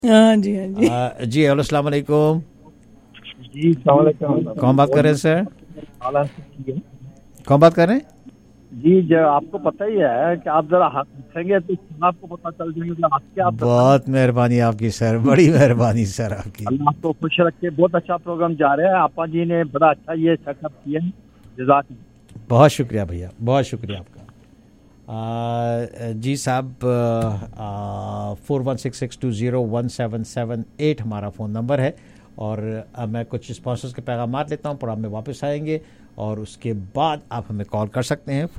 हाँ जी जी हेलो अस्सलाम वालेकुम जी अस्सलाम वालेकुम। कौन बात कर रहे हैं सर? कौन बात कर रहे हैं जी? जो आपको पता ही है कि आप जरा हाथ दिखेंगे तो आपको पता चल जाएगा हाथ के। आप बहुत मेहरबानी आपकी सर, बड़ी मेहरबानी सर आपकी। अल्लाह आपको खुश रखे। बहुत अच्छा प्रोग्राम जा रहा है, आपा जी ने बड़ा अच्छा ये सेटअप किया है। जज़ाकल्लाह। बहुत शुक्रिया भैया, बहुत शुक्रिया आपका। जी साहब 4166201778 हमारा फ़ोन नंबर है और मैं कुछ स्पॉन्सर्स के पैगाम लेता हूँ, प्रोग्राम में वापस आएंगे और उसके बाद आप हमें कॉल कर सकते हैं।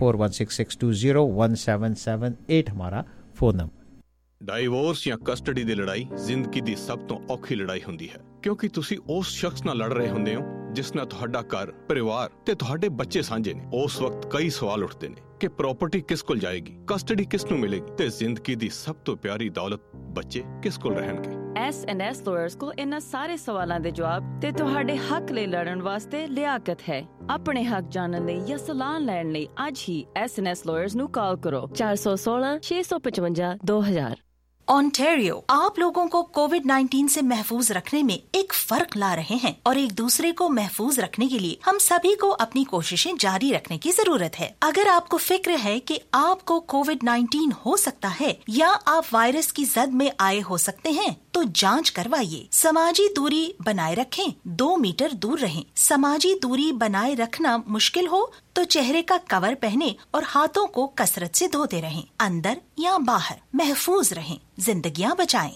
4166201778 हमारा फ़ोन नंबर। ਡਾਈਵੋਰਸ ਜਾਂ ਕਸਟਡੀ ਦੀ ਲੜਾਈ ਜ਼ਿੰਦਗੀ ਦੀ ਸਭ ਤੋਂ ਔਖੀ ਲੜਾਈ ਹੁੰਦੀ ਹੈ, ਕਿਉਂਕਿ ਤੁਸੀਂ ਉਸ ਸ਼ਖਸ ਨਾਲ ਲੜ ਰਹੇ ਹੁੰਦੇ ਹੋ ਜਿਸ ਨਾਲ ਤੁਹਾਡਾ ਘਰ, ਪਰਿਵਾਰ ਤੇ ਤੁਹਾਡੇ ਬੱਚੇ ਸਾਂਝੇ ਨੇ। ਉਸ ਵਕਤ ਕਈ ਸਵਾਲ ਉੱਠਦੇ ਨੇ ਕਿ ਪ੍ਰਾਪਰਟੀ ਕਿਸ ਕੋਲ ਜਾਏਗੀ, ਕਸਟਡੀ ਕਿਸ ਨੂੰ ਮਿਲੇਗੀ ਤੇ ਜ਼ਿੰਦਗੀ ਦੀ ਸਭ ਤੋਂ ਪਿਆਰੀ ਦੌਲਤ ਬੱਚੇ ਕਿਸ ਕੋਲ ਰਹਿਣਗੇ। S&S ਲਾਇਰਸ ਕੋਲ ਇਹਨਾਂ ਸਾਰੇ ਸਵਾਲਾਂ ਦੇ ਜਵਾਬ ਤੇ ਤੁਹਾਡੇ ਹੱਕ ਲਈ ਲੜਨ ਵਾਸਤੇ ਲਿਆਕਤ ਹੈ। ਆਪਣੇ ਹੱਕ ਜਾਣਨ ਲਈ ਜਾਂ ਸਲਾਹ ਲੈਣ ਲਈ ਅੱਜ ਹੀ S&S ਲਾਇਰਸ ਨੂੰ ਕਾਲ ਕਰੋ 416 655 2000। ओंटारियो आप लोगों को कोविड-19 से महफूज रखने में एक फर्क ला रहे हैं और एक दूसरे को महफूज रखने के लिए हम सभी को अपनी कोशिशें जारी रखने की जरूरत है। अगर आपको फिक्र है कि आपको कोविड-19 हो सकता है या आप वायरस की जद में आए हो सकते हैं तो जांच करवाइए। समाजी दूरी बनाए रखें, 2 मीटर दूर रहें। समाजी दूरी बनाए रखना मुश्किल हो तो चेहरे का कवर पहने और हाथों को कसरत से धोते रहें। अंदर या बाहर महफूज रहें, जिंदगियां बचाएं।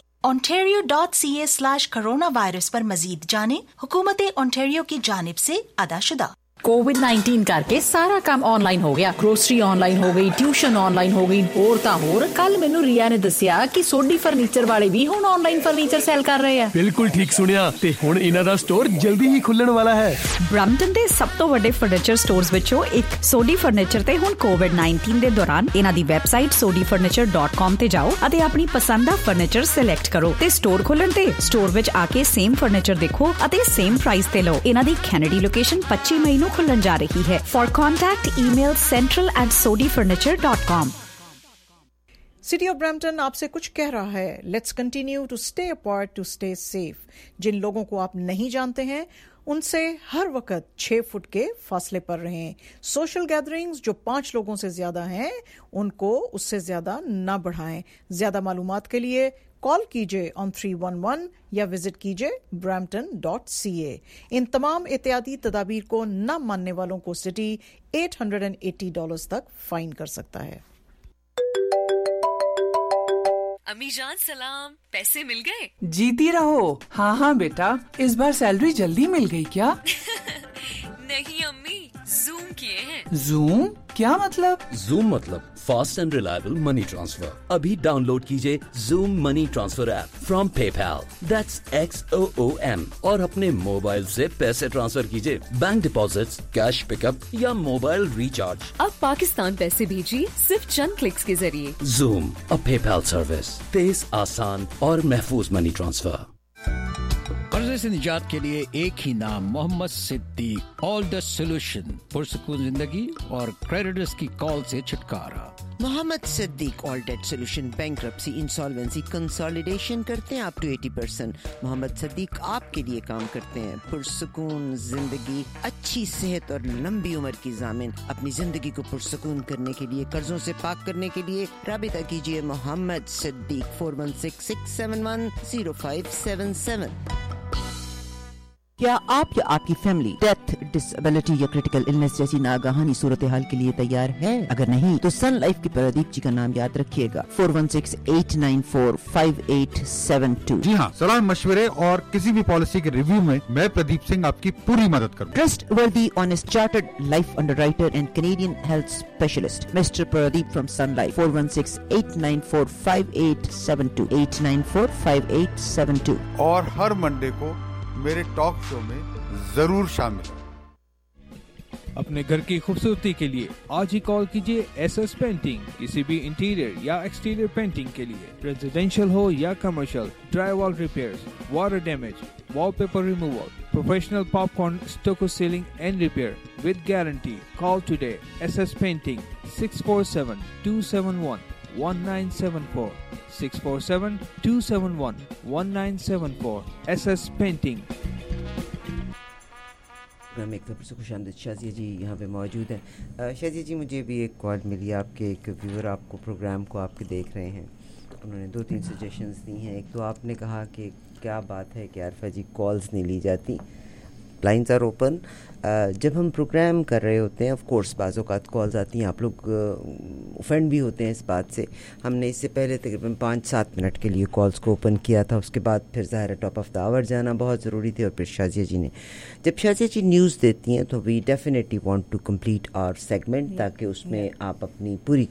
ontario.ca/coronavirus पर मजीद जानें। हुकूमत ओंटारियो की जानिब से अदाशुदा। कोविड-19 करके सारा काम ऑनलाइन हो गया। ग्रोसरी ऑनलाइन हो गई, ट्यूशन ऑनलाइन हो गई, होर तां होर। कल मैनू रिया ने दसिया कि सोडी फर्नीचर वाले भी हुण ऑनलाइन फर्नीचर सेल कर रहे हैं। बिल्कुल ठीक सुनिया ते हुण इन्हां दा स्टोर जल्दी ही खुलण वाला है। ब्रैम्पटन दे सब तो वड्डे फर्नीचर स्टोर्स विचों एक सोडी फर्नीचर ते हुण कोविड-19 दे दौरान इन्हां दी वैबसाइट sodifurniture.com ते जाओ अते अपनी पसंद दा फर्नीचर सिलेक्ट करो ते स्टोर खोलन ते स्टोर विच आके सेम फर्नीचर देखो अते सेम प्राइस ते लो। इन्हां दी कैनेडी लोकेशन 25 मई नूं खुलन जा रही है। For contact email central@sodifurniture.com। City of Brampton आपसे कुछ कह रहा है। Let's continue to stay apart to stay safe. जिन लोगों को आप नहीं जानते हैं उनसे हर वक्त 6 फुट के फासले पर रहें। सोशल गैदरिंग्स जो 5 लोगों से ज्यादा हैं उनको उससे ज्यादा न बढ़ाएं। ज्यादा मालूमात के लिए कॉल कीजिए ऑन 311 या विजिट कीजिए brampton.ca। इन तमाम एहतियाती तदाबीर को न मानने वालों को सिटी $880 तक फाइन कर सकता है। अम्मी जान सलाम, पैसे मिल गए? जीती रहो। हाँ बेटा, इस बार सैलरी जल्दी मिल गई क्या? नहीं अम्मी, जूम किए हैं। जूम क्या मतलब? जूम मतलब fast and reliable money transfer. अभी डाउनलोड कीजिए Xoom money transfer app from PayPal, that's XOOM, और अपने मोबाइल से पैसे ट्रांसफर कीजिए, बैंक डिपॉजिट्स, कैश पिकअप या मोबाइल रिचार्ज। अब पाकिस्तान पैसे भेजिए सिर्फ चंद क्लिक्स के जरिए। जूम, अ पेपैल सर्विस, तेज, आसान और महफूज मनी ट्रांसफर। कर्जे से निजात के लिए एक ही नाम, Mohammed Siddiq. All the solution, पुरसुकून जिंदगी और क्रेडिटर्स की कॉल से छुटकारा। Mohammed Siddiq all debt solution, bankruptcy, insolvency, consolidation करते हैं अप टू 80%। मोहम्मद सिद्दीक आपके लिए काम करते हैं। पुरसुकून जिंदगी, अच्छी सेहत और लंबी उम्र की जामिन। अपनी जिंदगी को पुरसुकून करने के लिए, कर्जों से पाक करने के लिए राबिता कीजिए मोहम्मद सिद्दीक 4166710577। क्या आप या आपकी फैमिली डेथ, डिसेबिलिटी या क्रिटिकल इलनेस जैसी नागहानी सूरत हाल के लिए तैयार है? अगर नहीं तो सन लाइफ के प्रदीप जी का नाम याद रखिएगा। 4168945872। जी हाँ, सलाह मशवरे और किसी भी पॉलिसी के रिव्यू में मैं प्रदीप सिंह आपकी पूरी मदद करूँगा। Trust worthy, honest, chartered life underwriter and Canadian health specialist mister Pradeep from Sun Life. 4168945872 8945872। और हर मंडे को मेरे टॉक शो में जरूर शामिल हो। अपने घर की खूबसूरती के लिए आज ही कॉल कीजिए SS पेंटिंग। किसी भी इंटीरियर या एक्सटीरियर पेंटिंग के लिए, रेजिडेंशियल हो या commercial, drywall repairs, water damage, wallpaper removal, professional popcorn, stucco ceiling and repair with guarantee. Call today SS painting 647-271-1974 647-271-1974. SS Painting. میں ایک طرف سے خوش آمدید شازیہ جی یہاں پہ موجود ہیں. شازیہ جی مجھے بھی ایک کال ملی آپ کے ایک ویور آپ کو پروگرام کو آپ کے دیکھ رہے ہیں, انہوں نے 2-3 سجیشنز دی ہیں. ایک تو آپ نے کہا کہ کیا بات ہے کہ عارفہ جی کالز نہیں لی جاتی, لائنز آر اوپن. جب ہم پروگرام کر رہے ہوتے ہیں آف کورس بعض اوقات کالز آتی ہیں, آپ لوگ اوفینڈ بھی ہوتے ہیں اس بات سے. ہم نے اس سے پہلے تقریباً 5-7 منٹ کے لیے کالز کو اوپن کیا تھا, اس کے بعد پھر ظاہر ہے ٹاپ آف دا آور جانا بہت ضروری تھی, اور پھر شازیہ جی نے جب شازیہ جی نیوز دیتی ہیں تو we definitely want to complete our segment, تاکہ اس میں آپ اپنی پوری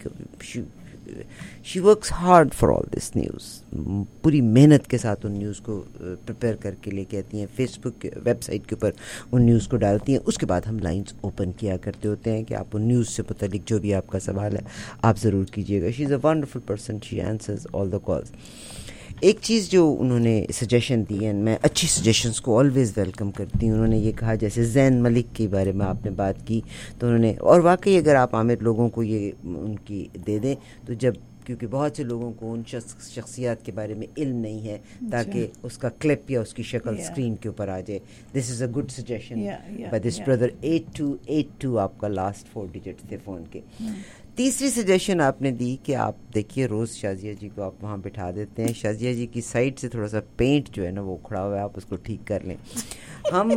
she works hard for all this news, پوری محنت کے ساتھ ان نیوز کو پریپیئر کر کے لے کے آتی ہیں, فیس بک ویب سائٹ کے اوپر ان نیوز کو ڈالتی ہیں. اس کے بعد ہم لائنز اوپن کیا کرتے ہوتے ہیں کہ آپ ان نیوز سے متعلق جو بھی آپ کا سوال ہے آپ ضرور کیجیے گا. She is a wonderful person, she answers all the calls. ایک چیز جو انہوں نے سجیشن دی ہے, میں اچھی سجیشنز کو آلویز ویلکم کرتی ہوں, انہوں نے یہ کہا جیسے زین ملک کے بارے میں آپ نے بات کی تو انہوں نے, اور واقعی اگر آپ عامر لوگوں کو یہ ان کی دے دیں تو جب, کیونکہ بہت سے لوگوں کو ان شخصیات کے بارے میں علم نہیں ہے, تاکہ اس کا کلپ یا اس کی شکل اسکرین کے اوپر آ جائے. This is a good suggestion by this brother. 8282 آپ کا لاسٹ 4 ڈیجٹس تھے فون کے. تیسری سجیشن آپ نے دی کہ آپ دیکھیے روز شازیہ جی کو آپ وہاں بٹھا دیتے ہیں, شازیہ جی کی سائڈ سے تھوڑا سا پینٹ جو ہے نا وہ اکھڑا ہوا ہے, آپ اس کو ٹھیک کر لیں. ہم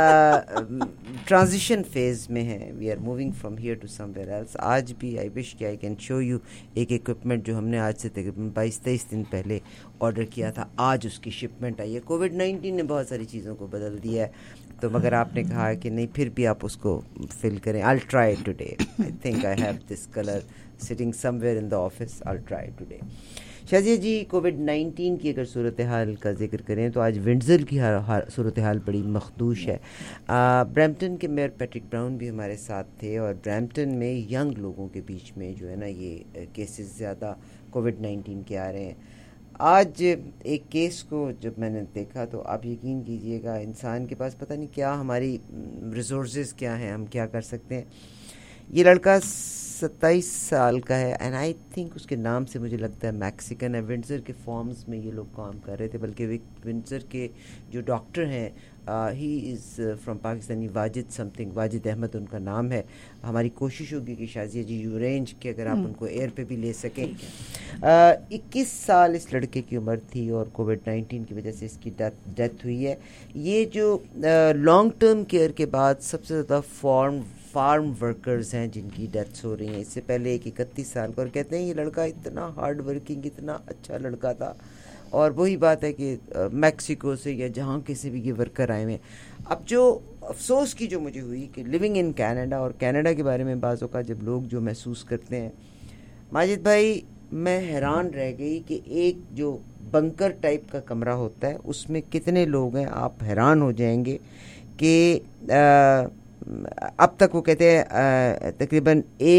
ٹرانزیشن فیز میں ہیں, we are moving from here to somewhere else. آج بھی آئی وش کہ آئی کین شو یو ایک ایکوپمنٹ جو ہم نے آج سے تقریباً 22-23 دن پہلے آرڈر کیا تھا, آج اس کی شپمنٹ آئی ہے. کووڈ-19 نے بہت ساری چیزوں کو بدل دیا ہے, تو مگر آپ نے کہا کہ نہیں پھر بھی آپ اس کو فل کریں. I'll try today. I think I have this color sitting somewhere in the office. I'll try today. Shazia ji کووڈ-19 کی اگر صورتحال کا ذکر کریں تو آج ونڈزر کی صورتحال بڑی مخدوش ہے. برمپٹن کے میئر پیٹرک براؤن بھی ہمارے ساتھ تھے, اور برمپٹن میں ینگ لوگوں کے بیچ میں جو ہے نا یہ کیسز زیادہ کووڈ-19 کے آ رہے ہیں. آج ایک کیس کو جب میں نے دیکھا تو آپ یقین کیجئے گا انسان کے پاس پتہ نہیں کیا ہماری ریسورسز کیا ہیں, ہم کیا کر سکتے ہیں. یہ لڑکا 27 سال کا ہے, اینڈ آئی تھنک اس کے نام سے مجھے لگتا ہے میکسیکن ہے. ونڈزر کے فارمز میں یہ لوگ کام کر رہے تھے, بلکہ ونڈزر کے جو ڈاکٹر ہیں he is from Pakistani, Wajid Ahmed ان کا نام ہے. ہماری کوشش ہوگی کہ شازیہ جی یو ارینج کہ اگر آپ ان کو ایئر پہ بھی لے سکیں. 21 سال اس لڑکے کی عمر تھی, اور کووڈ-19 کی وجہ سے اس کی ڈیتھ ہوئی ہے. یہ جو لانگ ٹرم کیئر کے بعد سب سے زیادہ فارم ورکرز ہیں جن کی ڈیتھس ہو رہی ہیں. اس سے پہلے ایک 31 سال کا, اور کہتے ہیں یہ لڑکا اتنا ہارڈ ورکنگ, اتنا اچھا لڑکا تھا, اور وہی بات ہے کہ میکسیکو سے یا جہاں کسی بھی یہ ورکر آئے ہوئے ہیں. اب جو افسوس کی جو مجھے ہوئی کہ لیونگ ان کینیڈا, اور کینیڈا کے بارے میں بعض اوقات جب لوگ جو محسوس کرتے ہیں, ماجد بھائی میں حیران رہ گئی کہ ایک جو بنکر ٹائپ کا کمرہ ہوتا ہے اس میں کتنے لوگ ہیں. آپ حیران ہو جائیں گے کہ اب تک وہ کہتے ہیں تقریباً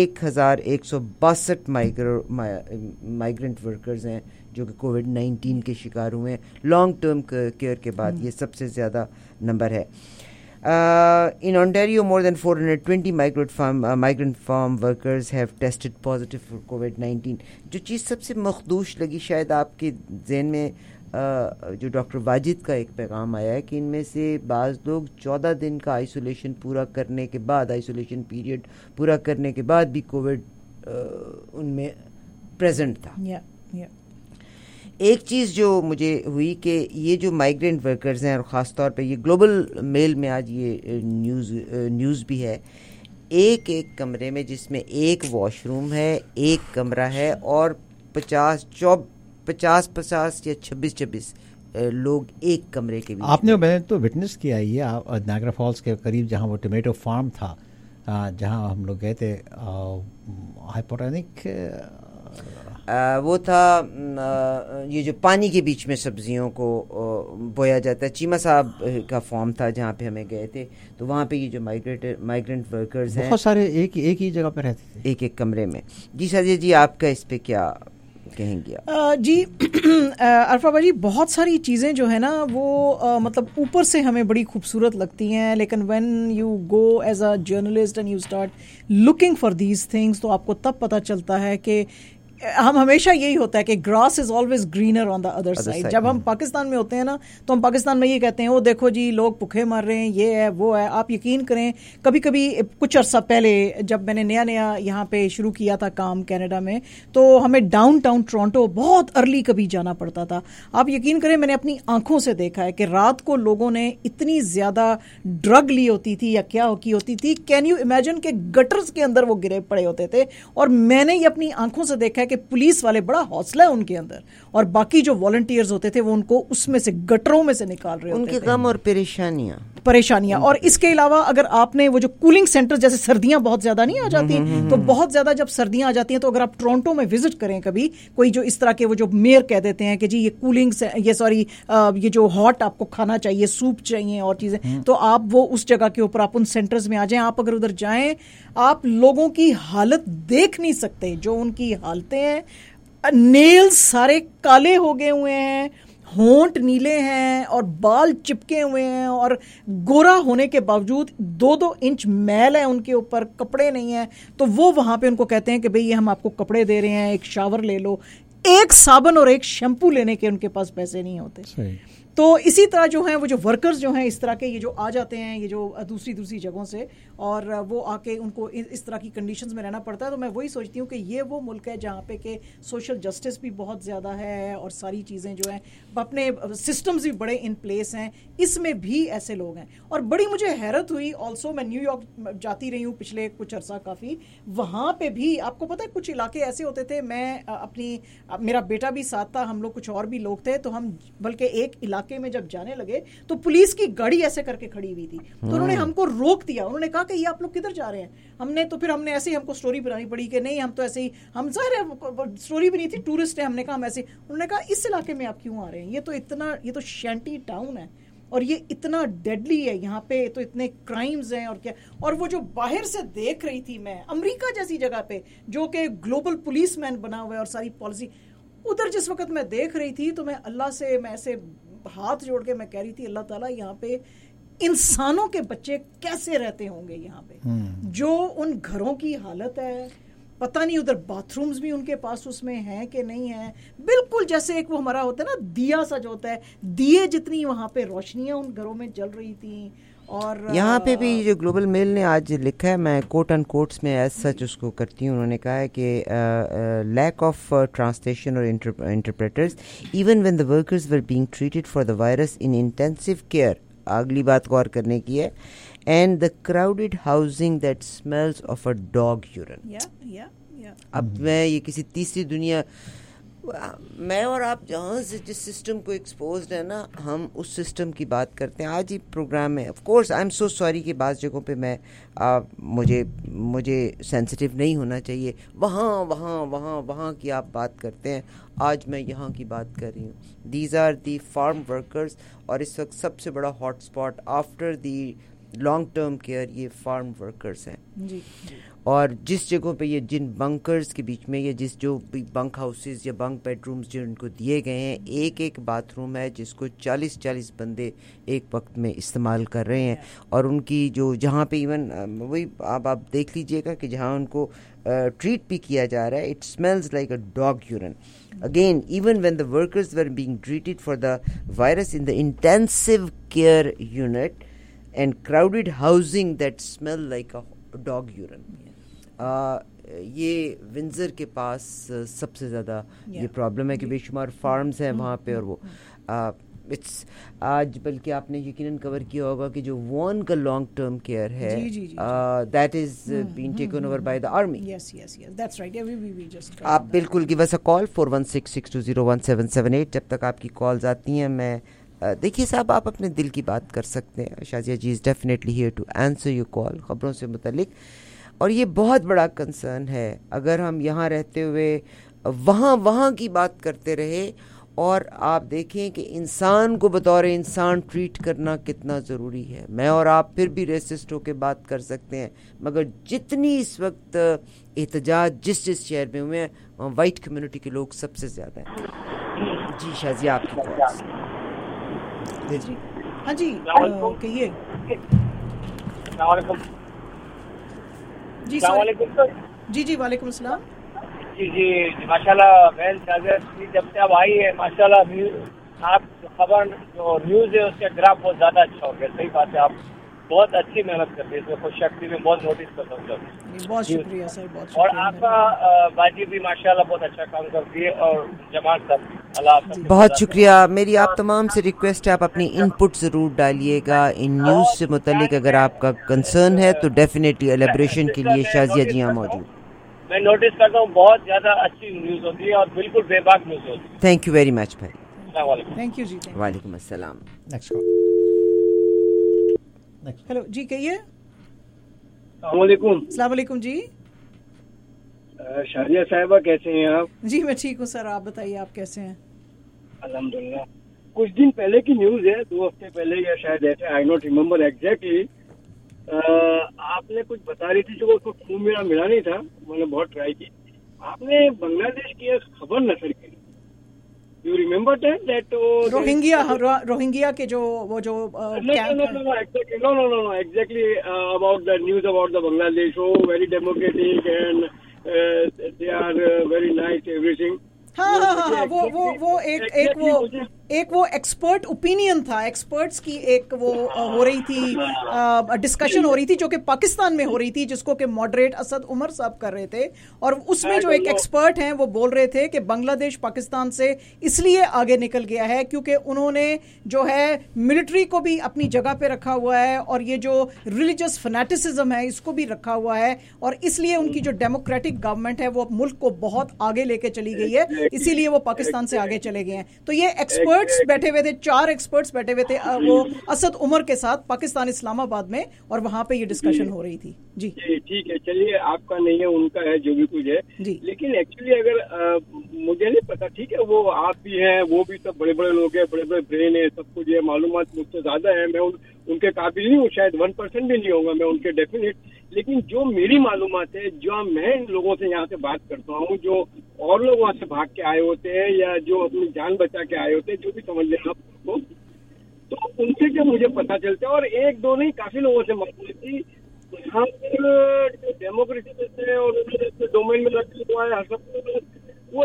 1162 مائیگرنٹ ورکرز ہیں جو کہ کووڈ-19 کے شکار ہوئے ہیں. لانگ ٹرم کیئر کے بعد یہ سب سے زیادہ نمبر ہے. In Ontario, more than 420 migrant farm workers have tested positive for COVID-19. جو چیز سب سے مخدوش لگی شاید آپ کے ذہن میں جو ڈاکٹر واجد کا ایک پیغام آیا ہے کہ ان میں سے بعض لوگ 14 دن کا آئسولیشن پورا کرنے کے بعد, آئسولیشن پیریڈ پورا کرنے کے بعد بھی کووڈ ان میں پریزنٹ تھا. ایک چیز جو مجھے ہوئی کہ یہ جو مائیگرینٹ ورکرز ہیں, اور خاص طور پہ یہ گلوبل میل میں آج یہ نیوز بھی ہے, ایک کمرے میں جس میں ایک واش روم ہے, ایک کمرہ ہے, اور 50 یا 26 لوگ ایک کمرے کے بیچ. آپ نے میں نے تو وٹنس کیا یہ نائگرا فالس کے قریب جہاں وہ ٹمیٹو فارم تھا, جہاں ہم لوگ گئے تھے, ہائپورینک وہ تھا یہ جو پانی کے بیچ میں سبزیوں کو بویا جاتا ہے, چیمہ صاحب کا فارم تھا جہاں پہ ہمیں گئے تھے. تو وہاں پہ یہ جو مائیگرینٹ ورکرز ہیں بہت سارے ایک ہی جگہ پہ رہتے تھے, ایک کمرے میں. جی شازیہ جی آپ کا اس پہ کیا کہیں گے؟ جی عرفہ بھائی, بہت ساری چیزیں جو ہے نا وہ مطلب اوپر سے ہمیں بڑی خوبصورت لگتی ہیں, لیکن when you go as a journalist and you start looking for these things تو آپ کو تب پتہ چلتا ہے کہ हम हमेशा यही होता है कि grass is always greener on the other side. जब हम पाकिस्तान में होते हैं ना तो हम पाकिस्तान में ये कहते हैं, वो देखो जी लोग भूखे मर रहे हैं, ये है वो है. आप यकीन करें कभी कभी कुछ अर्सा पहले जब मैंने नया नया यहाँ पे शुरू किया था काम कनाडा में, तो हमें डाउन टाउन टोरंटो बहुत अर्ली कभी जाना पड़ता था. आप यकीन करें मैंने अपनी आंखों से देखा है कि रात को लोगों ने इतनी ज्यादा ड्रग ली होती थी या क्या की होती थी, कैन यू इमेजिन के गटर्स के अंदर वो गिरे पड़े होते थे. और मैंने ये अपनी आंखों से देखा है कि पुलिस वाले बड़ा हौसला है उनके अंदर, और बाकी जो वॉलंटियर्स होते थे वो उनको उसमें से गटरों में से निकाल रहे होते थे. उनके गम और परेशानियां. और इसके अलावा अगर आपने वो जो कूलिंग सेंटर, जैसे सर्दियां बहुत ज्यादा नहीं आ जाती, तो बहुत ज्यादा जब सर्दियां आ जाती हैं तो अगर आप टोरंटो में विजिट करें कभी, कोई जो इस तरह के वो जो मेयर कह देते हैं कि जी ये कूलिंग ये जो हॉट आपको खाना चाहिए, सूप चाहिए और चीजें, तो आप वो उस जगह के ऊपर आप उन सेंटर्स में आ जाएं. आप अगर उधर जाएं आप लोगों की हालत देख नहीं सकते, जो उनकी हालतें हैं. नेल्स सारे काले हो गए हुए हैं, होंठ नीले हैं और बाल चिपके हुए हैं, और गोरा होने के बावजूद 2-2 इंच मैल है उनके ऊपर, कपड़े नहीं है. तो वो वहां पे उनको कहते हैं कि भाई ये हम आपको कपड़े दे रहे हैं, एक शावर ले लो. एक साबुन और एक शैम्पू लेने के उनके पास पैसे नहीं होते. तो इसी तरह जो हैं वो जो वर्कर्स जो हैं इस तरह के, ये जो आ जाते हैं ये जो दूसरी जगहों से, और वो आके उनको इस तरह की कंडीशंस में रहना पड़ता है. तो मैं वही सोचती हूँ कि ये वो मुल्क है जहाँ पे के सोशल जस्टिस भी बहुत ज़्यादा है और सारी चीज़ें जो हैं अपने सिस्टम्स भी बड़े इन प्लेस हैं. इसमें भी ऐसे लोग हैं. और बड़ी मुझे हैरत हुई ऑल्सो, मैं न्यूयॉर्क जाती रही हूँ पिछले कुछ अर्सा काफ़ी, वहाँ पे भी आपको पता है कुछ इलाके ऐसे होते थे, मैं मेरा बेटा भी साथ था, हम लोग कुछ और भी लोग थे, तो हम बल्कि एक इलाके में जब जाने लगे तो पुलिस की गाड़ी ऐसे करके खड़ी हुई थी, तो उन्होंने हमको रोक दिया. उन्होंने कहा कि ये आप लोग किधर जा रहे हैं. हमने ऐसे ही हमको स्टोरी बनानी पड़ी कि नहीं हम तो ऐसे ही, हम जाहिर है स्टोरी भी नहीं थी, टूरिस्ट है. हमने कहा हम ऐसे, उन्होंने कहा इस इलाके में आप क्यों आ रहे हैं, ये तो शैंटी टाउन है और ये इतना डेडली है, यहाँ पे तो इतने क्राइम्स हैं और क्या. और वो जो बाहर से देख रही थी मैं, अमेरिका जैसी जगह पे जो कि ग्लोबल पुलिसमैन बना हुआ है और सारी पॉलिसी, उधर जिस वक्त मैं देख रही थी तो मैं अल्लाह से मैं ऐसे हाथ जोड़ के मैं कह रही थी, अल्लाह ताला यहाँ पे इंसानों के बच्चे कैसे रहते होंगे यहाँ पे, जो उन घरों की हालत है पता नहीं. उधर बाथरूम्स भी उनके पास उसमें हैं कि नहीं है, बिल्कुल जैसे एक वो हमारा होता है ना दिया सा जो होता है, दिए जितनी वहाँ पे रोशनियाँ उन घरों में जल रही थी. और यहाँ पे भी जो ग्लोबल मेल ने आज लिखा है, मैं कोट एंड कोट्स में एज सच उसको करती हूँ, उन्होंने कहा है कि लैक ऑफ ट्रांसलेशन और interpreters even when the workers were being treated for the virus in intensive care. अगली बात गौर करने की है. And the crowded housing that smells of a dog urine. अब मैं ये किसी तीसरी दुनिया, मैं और आप जहाँ से जिस सिस्टम को एक्सपोज्ड है ना, हम उस सिस्टम की बात करते हैं. आज ही प्रोग्राम में of course I am so sorry कि बाज़ जगहों पे मैं मुझे सेंसिटिव नहीं होना चाहिए. वहाँ की आप बात करते हैं, आज मैं यहाँ की बात कर रही हूँ. These are the farm workers, और इस वक्त सबसे बड़ा hot spot after the long term care ये फार्म वर्कर्स हैं. और जिस जगहों पे ये जिन बंकर्स के बीच में ये जो बंक हाउसेस या बंक बेडरूम्स जो इनको दिए गए हैं, एक बाथरूम है जिसको 40 बंदे एक वक्त में इस्तेमाल कर रहे हैं. और उनकी जो जहाँ पे इवन वही आप देख लीजिएगा कि जहाँ उनको ट्रीट भी किया जा रहा है, it smells like a dog urine. Again, even when the workers were being treated for the virus in the intensive care unit and crowded housing that smell like a dog urine. ये Windsor के पास सबसे ज़्यादा ये problem है कि बेशुमार farms हैं वहाँ पे, और वो इट्स आज बल्कि आपने यकीनन कवर किया होगा कि जो वॉन का लॉन्ग टर्म केयर है that is being taken over by the army. That's right. आप बिल्कुल गिव अस अ कॉल 4166201778. जब तक आपकी कॉल्स आती हैं मैं देखिए साहब, आप अपने दिल की बात कर सकते हैं. Shazia ji is definitely here to answer your call खबरों से मुतल्लिक. और ये बहुत बड़ा कंसर्न है अगर हम यहाँ रहते हुए वहाँ की बात करते रहे, और आप देखें कि इंसान को बतौर इंसान ट्रीट करना कितना ज़रूरी है. मैं और आप फिर भी रेसिस्ट होकर बात कर सकते हैं, मगर जितनी इस वक्त एहतजाज जिस शहर में हुए हैं वहाँ वाइट कम्युनिटी के लोग सबसे ज़्यादा हैं. जी शाजिया आपकी जी. हाँ जी कहिए. जी जी वालेकुम सलाम. جی ماشاءاللہ بہن شازیہ جب سے اب آئی ہے ماشاءاللہ آپ خبر جو نیوز ہے اس کا گراف بہت زیادہ اچھا ہو گیا. صحیح بات ہے, آپ بہت اچھی محنت کرتے ہیں, اس میں خوش شخصی میں بہت نوٹس کرتا ہوں. بہت شکریہ سر, بہت اور شکریہ. آپ کا باجی بھی ماشاءاللہ بہت اچھا کام کرتی ہے, اور جماعت صاحب اللہ حافظ. بہت شکریہ. میری آپ تمام سے ریکویسٹ ہے, آپ اپنی ان پٹ ضرور ڈالیے گا ان نیوز سے متعلق. اگر آپ کا کنسرن ہے تو ڈیفینیٹلی الیبریشن کے لیے شازیہ جی ہاں موجود. میں نوٹس کرتا ہوں بہت زیادہ اچھی نیوز ہوتی ہے اور بالکل بے باک نیوز ہوتی ہے. تھینک یو ویری مچ بھائی. السلام علیکم. تھینک یو جی. وعلیکم السلام. Next call. ہیلو جی کہیے. السلام علیکم. السلام علیکم جی. شازیہ صاحبہ کیسے ہیں آپ؟ جی میں ٹھیک ہوں سر, آپ بتائیے آپ کیسے ہیں؟ الحمدللہ. کچھ دن پہلے کی نیوز ہے, 2 ہفتے پہلے یا شاید ایسے, آئی نوٹ ریممبر ایگزیکٹلی. آپ نے کچھ بتا رہی تھی جو اس کو فون میرا ملا نہیں تھا, میں نے بہت ٹرائی کی. آپ نے بنگلہ دیش کی خبر نشر کی. یو ریممبر دیٹ روہنگیا کے جو وہ جو exactly about the news about the Bangladesh. Very democratic and they are very nice everything. ہاں وہ ایکسپرٹ اوپینین تھا, ایکسپرٹس کی ایک وہ ہو رہی تھی, ڈسکشن ہو رہی تھی جو کہ پاکستان میں ہو رہی تھی, جس کو کہ ماڈریٹ اسد عمر صاحب کر رہے تھے. اور اس میں جو ایک ایکسپرٹ ہیں وہ بول رہے تھے کہ بنگلہ دیش پاکستان سے اس لیے آگے نکل گیا ہے کیونکہ انہوں نے جو ہے ملٹری کو بھی اپنی جگہ پہ رکھا ہوا ہے, اور یہ جو ریلیجس فنیٹسزم ہے اس کو بھی رکھا ہوا ہے, اور اس لیے ان کی جو ڈیموکریٹک گورنمنٹ ہے وہ ملک کو بہت آگے لے کے چلی گئی ہے, اسی لیے وہ پاکستان سے آگے چلے گئے ہیں. تو یہ ایکسپرٹس بیٹھے ہوئے تھے, 4 ایکسپرٹس بیٹھے ہوئے تھے وہ اسد عمر کے ساتھ پاکستان اسلام آباد میں, اور وہاں پہ یہ ڈسکشن ہو رہی تھی. جی ٹھیک ہے, چلیے آپ کا نہیں ہے, ان کا ہے, جو بھی کچھ ہے. لیکن ایکچولی اگر مجھے نہیں پتا, ٹھیک ہے وہ آپ بھی ہیں, وہ بھی سب بڑے بڑے لوگ ہیں, بڑے بڑے برین ہیں, سب کچھ ہے, معلومات مجھ سے زیادہ ہے, میں ان کے قابل نہیں ہوں, شاید 1% بھی نہیں ہوگا میں ان کے ڈیفینیٹ. لیکن جو میری معلومات ہے, جو میں ان لوگوں سے یہاں سے بات کرتا ہوں, جو اور لوگ وہاں سے بھاگ کے آئے ہوتے ہیں یا جو اپنی جان بچا کے آئے ہوتے ہیں, جو بھی سمجھ لیں آپ کو, تو ان سے جو مجھے پتا چلتا ہے, اور 1-2 نہیں کافی لوگوں سے معلوم تھی یہاں پر ڈیموکریسی سے اور ڈومین میں لگا ہوا ہے, وہ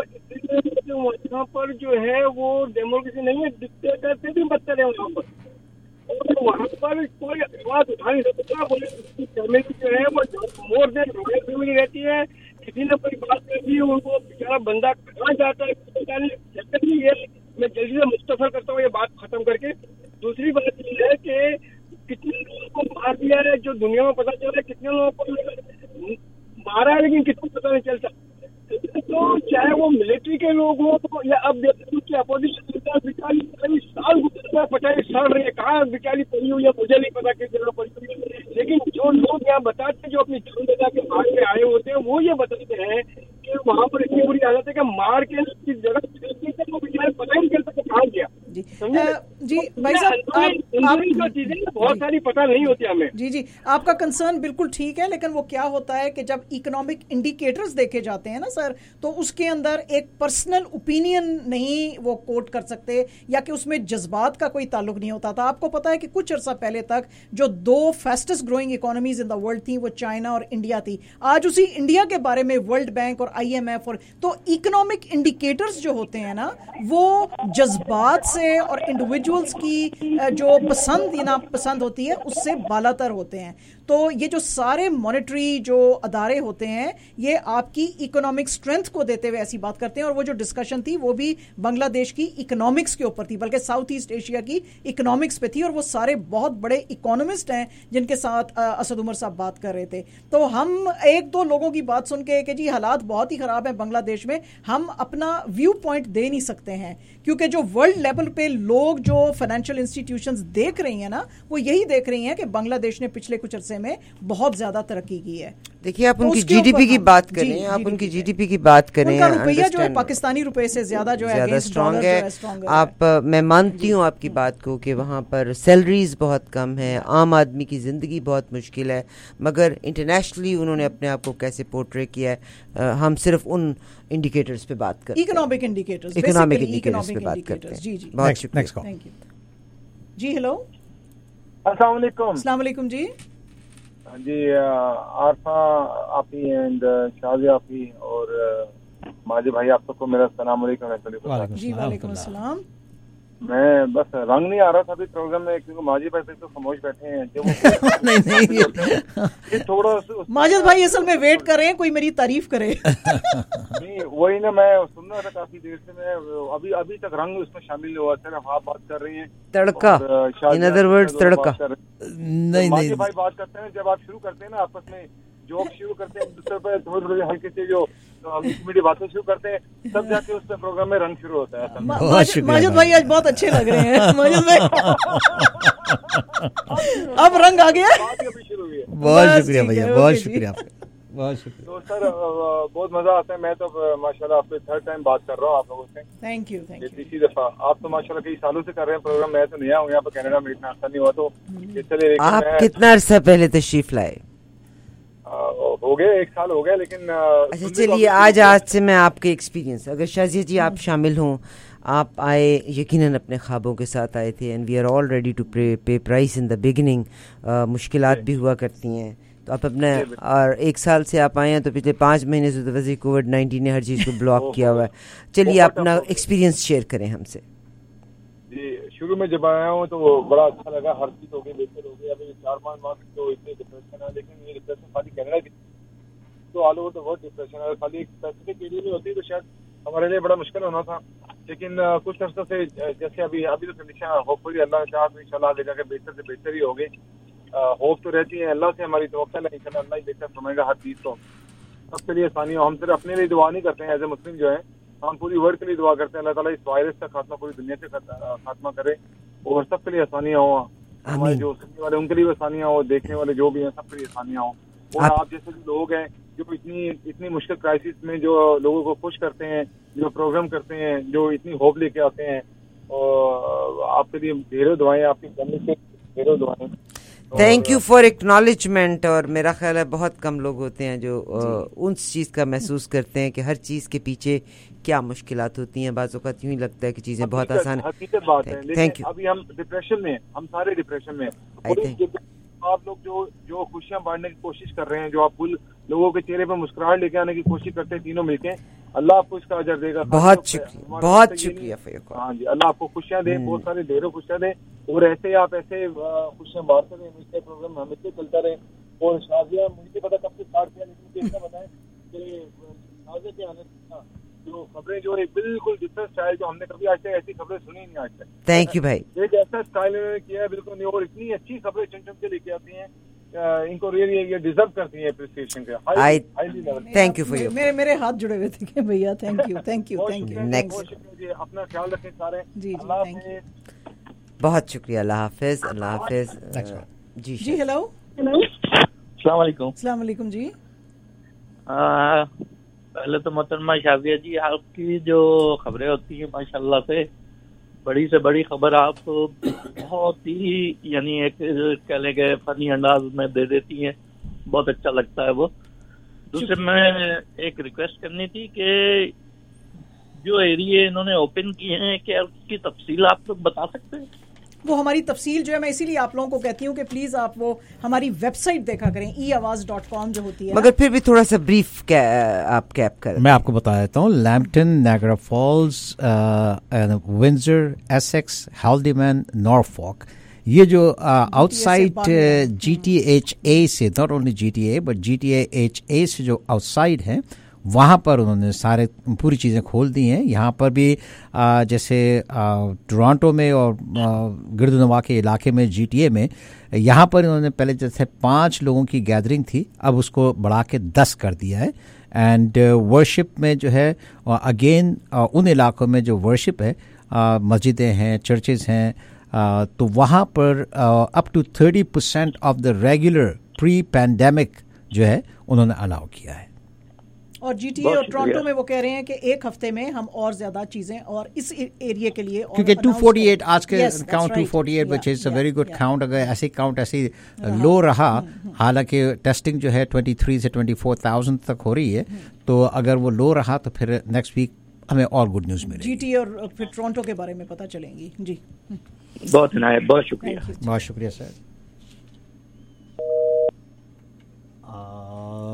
وہاں پر جو ہے وہ ڈیموکریسی نہیں ہے, ڈکٹیٹر سے بھی بدتر ہے وہاں پر. اور وہاں پر کوئی آواز اٹھا نہیں سکتا. فیملی جو ہے وہ مور دین رویل فیملی رہتی ہے, کسی نے کوئی بات کرتی ہے ان کو بیچارہ بندہ کہاں جاتا ہے. میں جلدی سے مختصر کرتا ہوں یہ بات ختم کر کے. دوسری بات یہ ہے کہ کتنے لوگوں کو مار دیا ہے جو دنیا میں پتا چل رہا ہے, کتنے لوگوں کو مارا ہے لیکن کسی کو پتا نہیں چلتا. تو چاہے وہ ملٹری کے لوگ ہوں یا اب اپوزیشن بیچاری سال گزر 50 سال رہی ہے, کہاں بیچاری پڑی ہوئی ہے مجھے نہیں پتا کس جگہ پڑی ہوئی ہے. لیکن جو لوگ یہاں بتاتے ہیں, جو اپنی جان بچا کے باہر کے آئے ہوتے ہیں, وہ یہ بتاتے ہیں کہ وہاں پر اتنی بری حالت ہے کہ مار کے کس جگہ وہ بیچارے پتہ ہی نہیں چلتا کہ کہاں گیا. جی بھائی صاحب, چیزیں بہت ساری پتہ نہیں ہوتی ہمیں. جی آپ کا کنسرن بالکل ٹھیک ہے, لیکن وہ کیا ہوتا ہے کہ جب اکنامک انڈیکیٹرز دیکھے جاتے ہیں نا سر, تو اس کے اندر ایک پرسنل اوپینین نہیں وہ کوٹ کر سکتے, یا کہ اس میں جذبات کا کوئی تعلق نہیں ہوتا تھا. آپ کو پتا ہے کہ کچھ عرصہ پہلے تک جو 2 fastest growing economies in the world تھیں وہ چائنا اور انڈیا تھی. آج اسی انڈیا کے بارے میں ورلڈ بینک اور IMF, اور تو اکنامک انڈیکیٹرز جو ہوتے ہیں نا وہ جذبات سے اور انڈیویجولز کی جو پسند یا ناپسند ہوتی ہے اس سے بالاتر ہوتے ہیں. تو یہ جو سارے مانیٹری جو ادارے ہوتے ہیں یہ آپ کی اکنامک اسٹرینتھ کو دیتے ہوئے ایسی بات کرتے ہیں. اور وہ جو ڈسکشن تھی وہ بھی بنگلہ دیش کی اکنامکس کے اوپر تھی, بلکہ ساؤتھ ایسٹ ایشیا کی اکنامکس پہ تھی, اور وہ سارے بہت بڑے اکانومسٹ ہیں جن کے ساتھ اسد عمر صاحب بات کر رہے تھے. تو ہم 1-2 لوگوں کی بات سن کے کہ جی حالات بہت ہی خراب ہیں بنگلہ دیش میں, ہم اپنا ویو پوائنٹ دے نہیں سکتے ہیں, کیونکہ جو ورلڈ لیول پہ لوگ جو فائنینشیل انسٹیٹیوشنز دیکھ رہی ہیں نا وہ یہی دیکھ رہی ہیں کہ بنگلہ دیش نے پچھلے کچھ عرصے میں بہت زیادہ ترقی کی ہے. دیکھیے آپ ان کی جی ڈی پی کی بات کریں, آپ ان کی جی ڈی پی کی بات کریں, ان کا روپیہ جو ہے پاکستانی روپے سے زیادہ جو ہے زیادہ اسٹرانگ ہے. آپ میں مانتی ہوں آپ کی بات کو کہ وہاں پر سیلریز بہت کم ہیں, عام آدمی کی زندگی بہت مشکل ہے, مگر انٹرنیشنلی انہوں نے اپنے آپ کو کیسے پورٹری کیا ہے, ہم صرف ان انڈیکیٹرز پہ بات کرتے ہیں, اکنامک انڈیکیٹرز پہ بات کرتے ہیں. جی بہت شکریہ. جی ہیلو, السلام علیکم. السلام علیکم. جی عارفہ آپی اینڈ شازیہ آپی اور माजी भाई, आप सबको मेरा सलाम अलैकुम। जी वालेकुम अस्सलाम। मैं बस रंग नहीं आ रहा था अभी प्रोग्राम में, क्योंकि माजिद भाई तो खामोश बैठे हैं जो नहीं थोड़ा माजिद भाई असल में वेट कर रहे हैं कोई मेरी तारीफ करे। नहीं वही ना, मैं सुन रहा था काफी देर से, मैं अभी तक रंग उसमें शामिल नहीं हुआ। सिर्फ आप बात कर रही हैं तड़का, इन अदर वर्ड्स तड़का। नहीं माजिद भाई बात करते हैं, जब आप शुरू करते हैं ना आपस में जोक शुरू करते हैं दूसरे पे, थोड़ी थोड़ी हल्के से जो मीठी बातें शुरू करते हैं, तब जाके उस प्रोग्राम में रंग शुरू होता है। माजिद भाई आज बहुत अच्छे लग रहे हैं। माजिद भाई अब रंग आ गया। बहुत शुक्रिया भैया, बहुत शुक्रिया आपका, बहुत शुक्रिया। तो सर बहुत मजा आता है। मैं तो माशाल्लाह आपसे थर्ड टाइम बात कर रहा हूँ आप लोगों से। Thank you. तीसरी दफा। आप तो माशाल्लाह कई सालों से कर रहे हैं प्रोग्राम, मैं तो नया हूँ यहाँ पर कनाडा में, इतना अच्छा नहीं हुआ। तो चलिए, आप कितना अरसा पहले तशरीफ लाए? हो गए 1 साल हो गया, लेकिन अच्छा चलिए आज से मैं आपके एक्सपीरियंस, अगर शाजिया जी आप शामिल हों, आप आए यकीनन अपने ख्वाबों के साथ आए थे, and we are all ready to pay price in the beginning. मुश्किलात भी हुआ करती हैं, तो आप अपने, और 1 साल से आप आए हैं, तो पिछले 5 महीने से तो वैसे कोविड-19 ने हर चीज़ को ब्लॉक किया हुआ है। चलिए अपना एक्सपीरियंस शेयर करें हमसे। जी शुरू में जब आया हूँ तो बड़ा अच्छा लगा, हर चीज हो गई, बेहतर हो गई। अभी 4-5 माह तो इतने डिप्रेशन है, लेकिन ये डिप्रेशन खाली कनाडा की तो all over the world depression है, खाली एक स्पेसिफिक एरिया में होती तो शायद हमारे लिए बड़ा मुश्किल होना था। लेकिन कुछ अर्सों से जैसे अभी तो कंडीशन होपफुली अल्लाह ने चाहा तो इंशाल्लाह आगे जाके बेहतर से बेहतर ही होगी। होप तो रहती है, अल्लाह से हमारी तवक्कुल है, इंशाल्लाह अल्लाह ही बेहतर फरमाएगा हर चीज़ को। सबके लिए आसानी हो। हम सिर्फ अपने लिए दुआ नहीं करते हैं एज ए मुस्लिम जो है, हम पूरी वर्ल्ड के लिए दुआ करते हैं अल्लाह ताला इस वायरस का खात्मा पूरी दुनिया से खात्मा करे और सबके लिए आसानियाँ हो। हमारे जो सुनने वाले उनके लिए आसानियाँ हो, देखने वाले जो भी हैं सबके लिए आसानियाँ हो। और आप जैसे जो लोग हैं जो इतनी मुश्किल क्राइसिस में जो लोगों को खुश करते हैं, जो प्रोग्राम करते हैं, जो इतनी होप लेके आते हैं, और आपके लिए ढेरों दुआएं, आपकी फैमिली से ढेरों दुआएं। Thank you for acknowledgement. और मेरा ख्याल है बहुत कम लोग होते हैं जो उस चीज़ का महसूस करते हैं कि हर चीज़ के पीछे क्या मुश्किलात होती हैं। बाज़ औक़ात यूँ ही लगता है कि चीज़ें बहुत आसान है। हकीकत बात है, लेकिन अभी हम डिप्रेशन में, हम सारे डिप्रेशन में। आप लोग जो खुशियाँ बांटने की कोशिश कर रहे हैं, जो आप लोगों के चेहरे पर मुस्कुराहट लेके आने की कोशिश करते हैं तीनों मिलके, अल्लाह आपको इसका अजर देगा। बहुत शुक्रिया, बहुत शुक्रिया। हाँ जी, अल्लाह आपको खुशियाँ दे, बहुत सारे ढेरों खुशियाँ दे, और ऐसे आप ऐसे खुशियाँ बांटते रहे, इसका प्रोग्राम हमेशा चलता रहे। और शाजिया मुझे पता कब से स्टार्ट किया, लेकिन मुझे बताएं कि शाजिया के आने से जो खबरें जो है बिल्कुल डिफरेंट स्टाइल, जो हमने कभी आज तक ऐसी खबरें सुनी नहीं आज तक। थैंक यू भाई। एक ऐसा स्टाइल इन्होंने किया है बिल्कुल नहीं, और इतनी अच्छी खबरें चुन के लेके आती हैं, इनको रियली ये डिजर्व करती है अप्रिसिएशन का। Thank you for you. मेरे हाथ जुड़े हुए थे भैया। Thank you. नेक्स्ट अपना ख्याल रखें सारे। जी बहुत शुक्रिया। अल्लाह हाफिज। अल्लाह हाफिज। जी हेलो। अस्सलाम वालेकुम। अस्सलाम वालेकुम जी। पहले तो मोहतरमा शाजिया जी, आपकी जो खबरें होती हैं माशाल्लाह से बड़ी से बड़ी खबर आप बहुत ही यानी एक कह लेंगे फनी अंदाज में दे देती हैं, बहुत अच्छा लगता है वो। दूसरे में एक रिक्वेस्ट करनी थी कि जो एरिया इन्होंने ओपन किए हैं, क्या उसकी तफसील आप लोग बता सकते हैं? वो हमारी तफसील जो है, मैं इसीलिए आप लोगों को कहती हूँ कि प्लीज आप वो हमारी वेबसाइट देखा करें, eawaz.com जो होती है। मगर फिर भी थोड़ा सा ब्रीफ आप कैप करें। मैं आपको बता देता हूँ। Lambton, Niagara Falls, Windsor, Essex, Haldimand, Norfolk, ये जो आउटसाइड GTHA से, not only GTA but GTHA से जो आउटसाइड है, वहाँ पर उन्होंने सारे पूरी चीज़ें खोल दी हैं। यहाँ पर भी जैसे टोरंटो में और गिरदुनवा के इलाके में GTA में, यहाँ पर इन्होंने पहले जैसे 5 लोगों की गैदरिंग थी, अब उसको बढ़ा के 10 कर दिया है। एंड वर्शिप में जो है अगेन उन इलाकों में जो वर्शिप है, मस्जिदें हैं, चर्चेज़ हैं, तो वहाँ पर up to 30% off the regular pre pandemic जो है उन्होंने अलाउ किया है। और GTA और टोरंटो में वो कह रहे हैं कि 1 हफ्ते में हम और ज्यादा चीजें और इस एरिया के लिए, क्योंकि 248 आज के count 248 which is a very good count. अगर ऐसे काउंट ऐसे लो रहा, हालांकि टेस्टिंग जो है 23 से 24,000 तक हो रही है, तो अगर वो लो रहा तो फिर नेक्स्ट वीक हमें और गुड न्यूज मिलेगी। GTA और फिर टोरंटो के बारे में पता चलेंगी। जी बहुत शुक्रिया। बहुत शुक्रिया सर।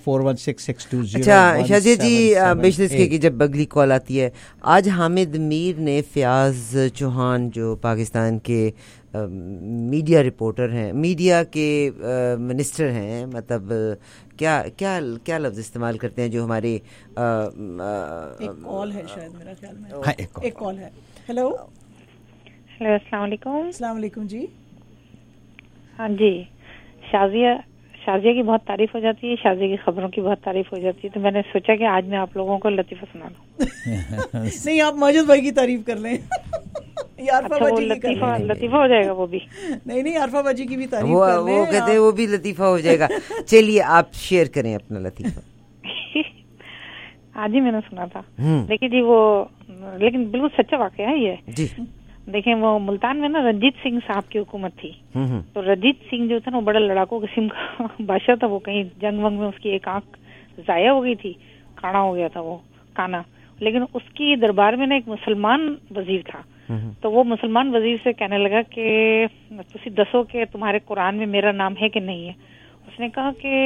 416620. اچھا شازیہ جی بزنس کی جب اگلی کال آتی ہے, آج حامد میر نے فیاض چوہان جو پاکستان کے میڈیا رپورٹر ہیں, میڈیا کے منسٹر ہیں, مطلب کیا کیا کیا لفظ استعمال کرتے ہیں جو ہمارے ایک کال ہے شاید میرا خیال میں, ایک کال ہے. ہیلو ہیلو السلام علیکم. السلام علیکم جی. ہاں جی, شازیہ کی بہت تعریف ہو جاتی ہے, شازیہ کی خبروں کی بہت تعریف ہو جاتی ہے, تو میں نے سوچا کہ آج میں آپ لوگوں کو لطیفہ سنا دوں. نہیں, آپ ماجد بھائی کی تعریف کر لیں. لطیفہ ہو جائے گا وہ بھی. نہیں عارفہ باجی کی بھی تعریف کر لیں. وہ کہتے ہیں وہ بھی لطیفہ ہو جائے گا. چلیے آپ شیئر کریں اپنا لطیفہ. آج ہی میں نے سنا تھا. دیکھیے جی, وہ لیکن بالکل سچا واقعہ ہے یہ جی. دیکھیں وہ ملتان میں نا رنجیت سنگھ صاحب کی حکومت تھی, تو رنجیت سنگھ جو تھا نا وہ بڑا لڑاکو قسم کا بادشاہ تھا. وہ کہیں جنگ ونگ میں اس کی ایک آنکھ ضائع ہو گئی تھی, کانا ہو گیا تھا وہ کانا. لیکن اس کی دربار میں نا ایک مسلمان وزیر تھا, تو وہ مسلمان وزیر سے کہنے لگا کہ تسی دسو کہ تمہارے قرآن میں میرا نام ہے کہ نہیں ہے. اس نے کہا کہ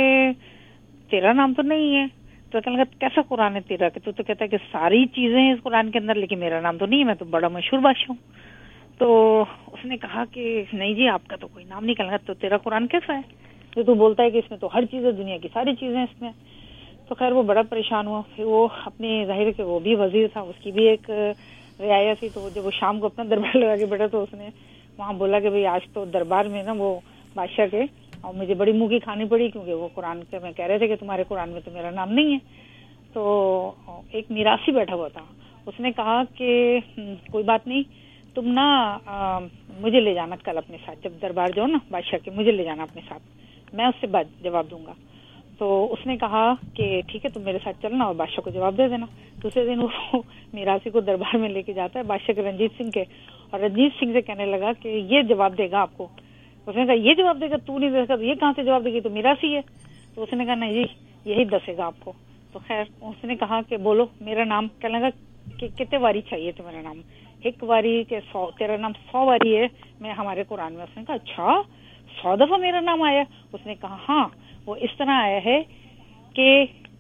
تیرا نام تو نہیں ہے. تو کہنے لگا کیسا قرآن ہے تیرا, کہ تو کہتا ہے کہ ساری چیزیں ہیں اس قرآن کے اندر لیکن میرا نام تو نہیں ہے, میں تو بڑا مشہور بادشاہ ہوں. تو اس نے کہا کہ نہیں جی آپ کا تو کوئی نام نہیں. کہنے لگا تو تیرا قرآن کیسا ہے, جو تو بولتا ہے کہ اس میں تو ہر چیز ہے, دنیا کی ساری چیزیں اس میں. تو خیر وہ بڑا پریشان ہوا. پھر وہ اپنے ظاہر کہ وہ بھی وزیر تھا, اس کی بھی ایک رعایا تھی, تو جب وہ شام کو اپنا دربار لگا کے بیٹھا تو اس نے وہاں بولا کہ بھئی آج تو دربار میں نا وہ بادشاہ کے, اور مجھے بڑی منہ کی کھانی پڑی کیونکہ وہ قرآن کے میں کہہ رہے تھے کہ تمہارے قرآن میں تو میرا نام نہیں ہے. تو ایک میراثی بیٹھا ہوا تھا, اس نے کہا کہ کوئی بات نہیں, تم نا مجھے لے جانا کل اپنے ساتھ, جب دربار جاؤ نا بادشاہ کے, مجھے لے جانا اپنے ساتھ, میں اس سے جواب دوں گا. تو اس نے کہا کہ ٹھیک ہے تم میرے ساتھ چلنا اور بادشاہ کو جواب دے دینا. دوسرے دن وہ میراثی کو دربار میں لے کے جاتا ہے بادشاہ کے رنجیت سنگھ کے, اور رنجیت سنگھ سے کہنے لگا کہ یہ جواب دے گا آپ کو. اس نے کہا یہ جواب دے گا, تو نہیں دے سکتا, یہ کہاں سے جواب دے گی, تو میراثی ہے. تو اس نے کہا نہیں جی یہی دسے گا آپ کو. تو خیر اس نے کہا کہ بولو میرا نام. کہنے لگا کہ کتنے واری چاہیے تمہارا نام, ایک واری کہ 100, تیرا نام 100 واری ہے میں ہمارے قرآن میں. اس نے کہا اچھا 100 دفعہ میرا نام آیا. اس نے کہا ہاں, وہ اس طرح آیا ہے کہ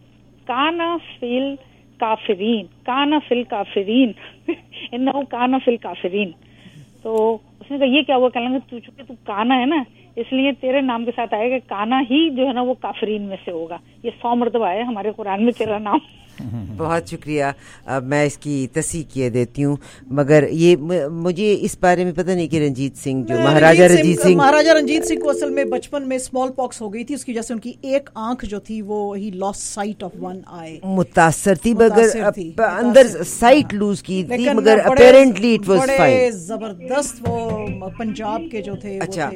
کانا فل کافرین, کانا فل کافرین, انہو کانا فل کافرین. تو اس نے کہا یہ کیا ہوا. کہنے لگا تو چونکہ تو کانا ہے نا اس لیے تیرے نام کے ساتھ آئے گا, کانا ہی جو ہے نا وہ کافرین میں سے ہوگا. یہ 100 مرتبہ آیا ہمارے قرآن میں تیرا نام. بہت شکریہ. میں اس کی تصحیح کیے دیتی ہوں, مگر یہ مجھے اس بارے میں پتہ نہیں کہ رنجیت سنگھ جو مہاراجہ رنجیت سنگھ کو اصل میں بچپن میں اسمال پاکس ہو گئی تھی, اس کی وجہ سے ان کی ایک آنکھ جو تھی وہ ہی loss sight of one eye, متاثر تھی, مگر اندر سائٹ لوز کی تھی, مگر اپیرنٹلی اٹ واز فائن. زبردست وہ پنجاب کے جو تھے. اچھا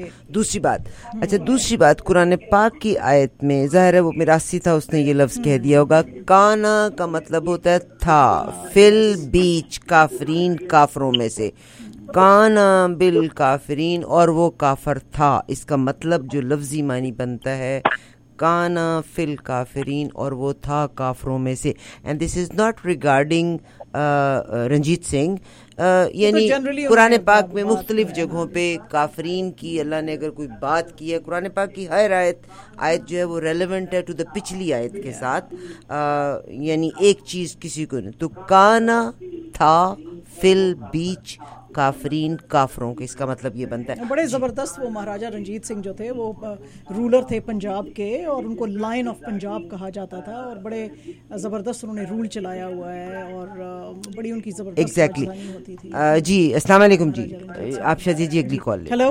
دوسری بات قرآن پاک کی آیت میں ظاہر ہے وہ میراثی تھا, اس نے یہ لفظ کہہ دیا ہوگا. کانا کا مطلب ہوتا ہے تھا, فل بیچ کافرین, کافروں میں سے, کانا بل کافرین, اور وہ کافر تھا. اس کا مطلب جو لفظی معنی بنتا ہے کانا فل کافرین, اور وہ تھا کافروں میں سے. And this is not regarding Ranjit Singh, یعنی قرآن پاک میں مختلف جگہوں پہ کافرین کی اللہ نے اگر کوئی بات کی ہے, قرآن پاک کی ہر آیت جو ہے وہ ریلیونٹ ہے ٹو دا پچھلی آیت کے ساتھ, یعنی ایک چیز کسی کو نہیں. تو کانا تھا فل بیچ کافرین, کافروں کے, اس کا مطلب یہ بنتا ہے. بڑے زبردست وہ مہاراجہ رنجیت سنگھ جو تھے وہ رولر تھے پنجاب کے, اور ان کو لائن آف پنجاب کہا جاتا تھا, اور بڑے زبردست انہوں نے رول چلایا ہوا ہے, اور بڑی ان کی زبردست راجدھانی ہوتی تھی. جی السلام علیکم جی, آپ شازیہ جی اگلی کال لیں.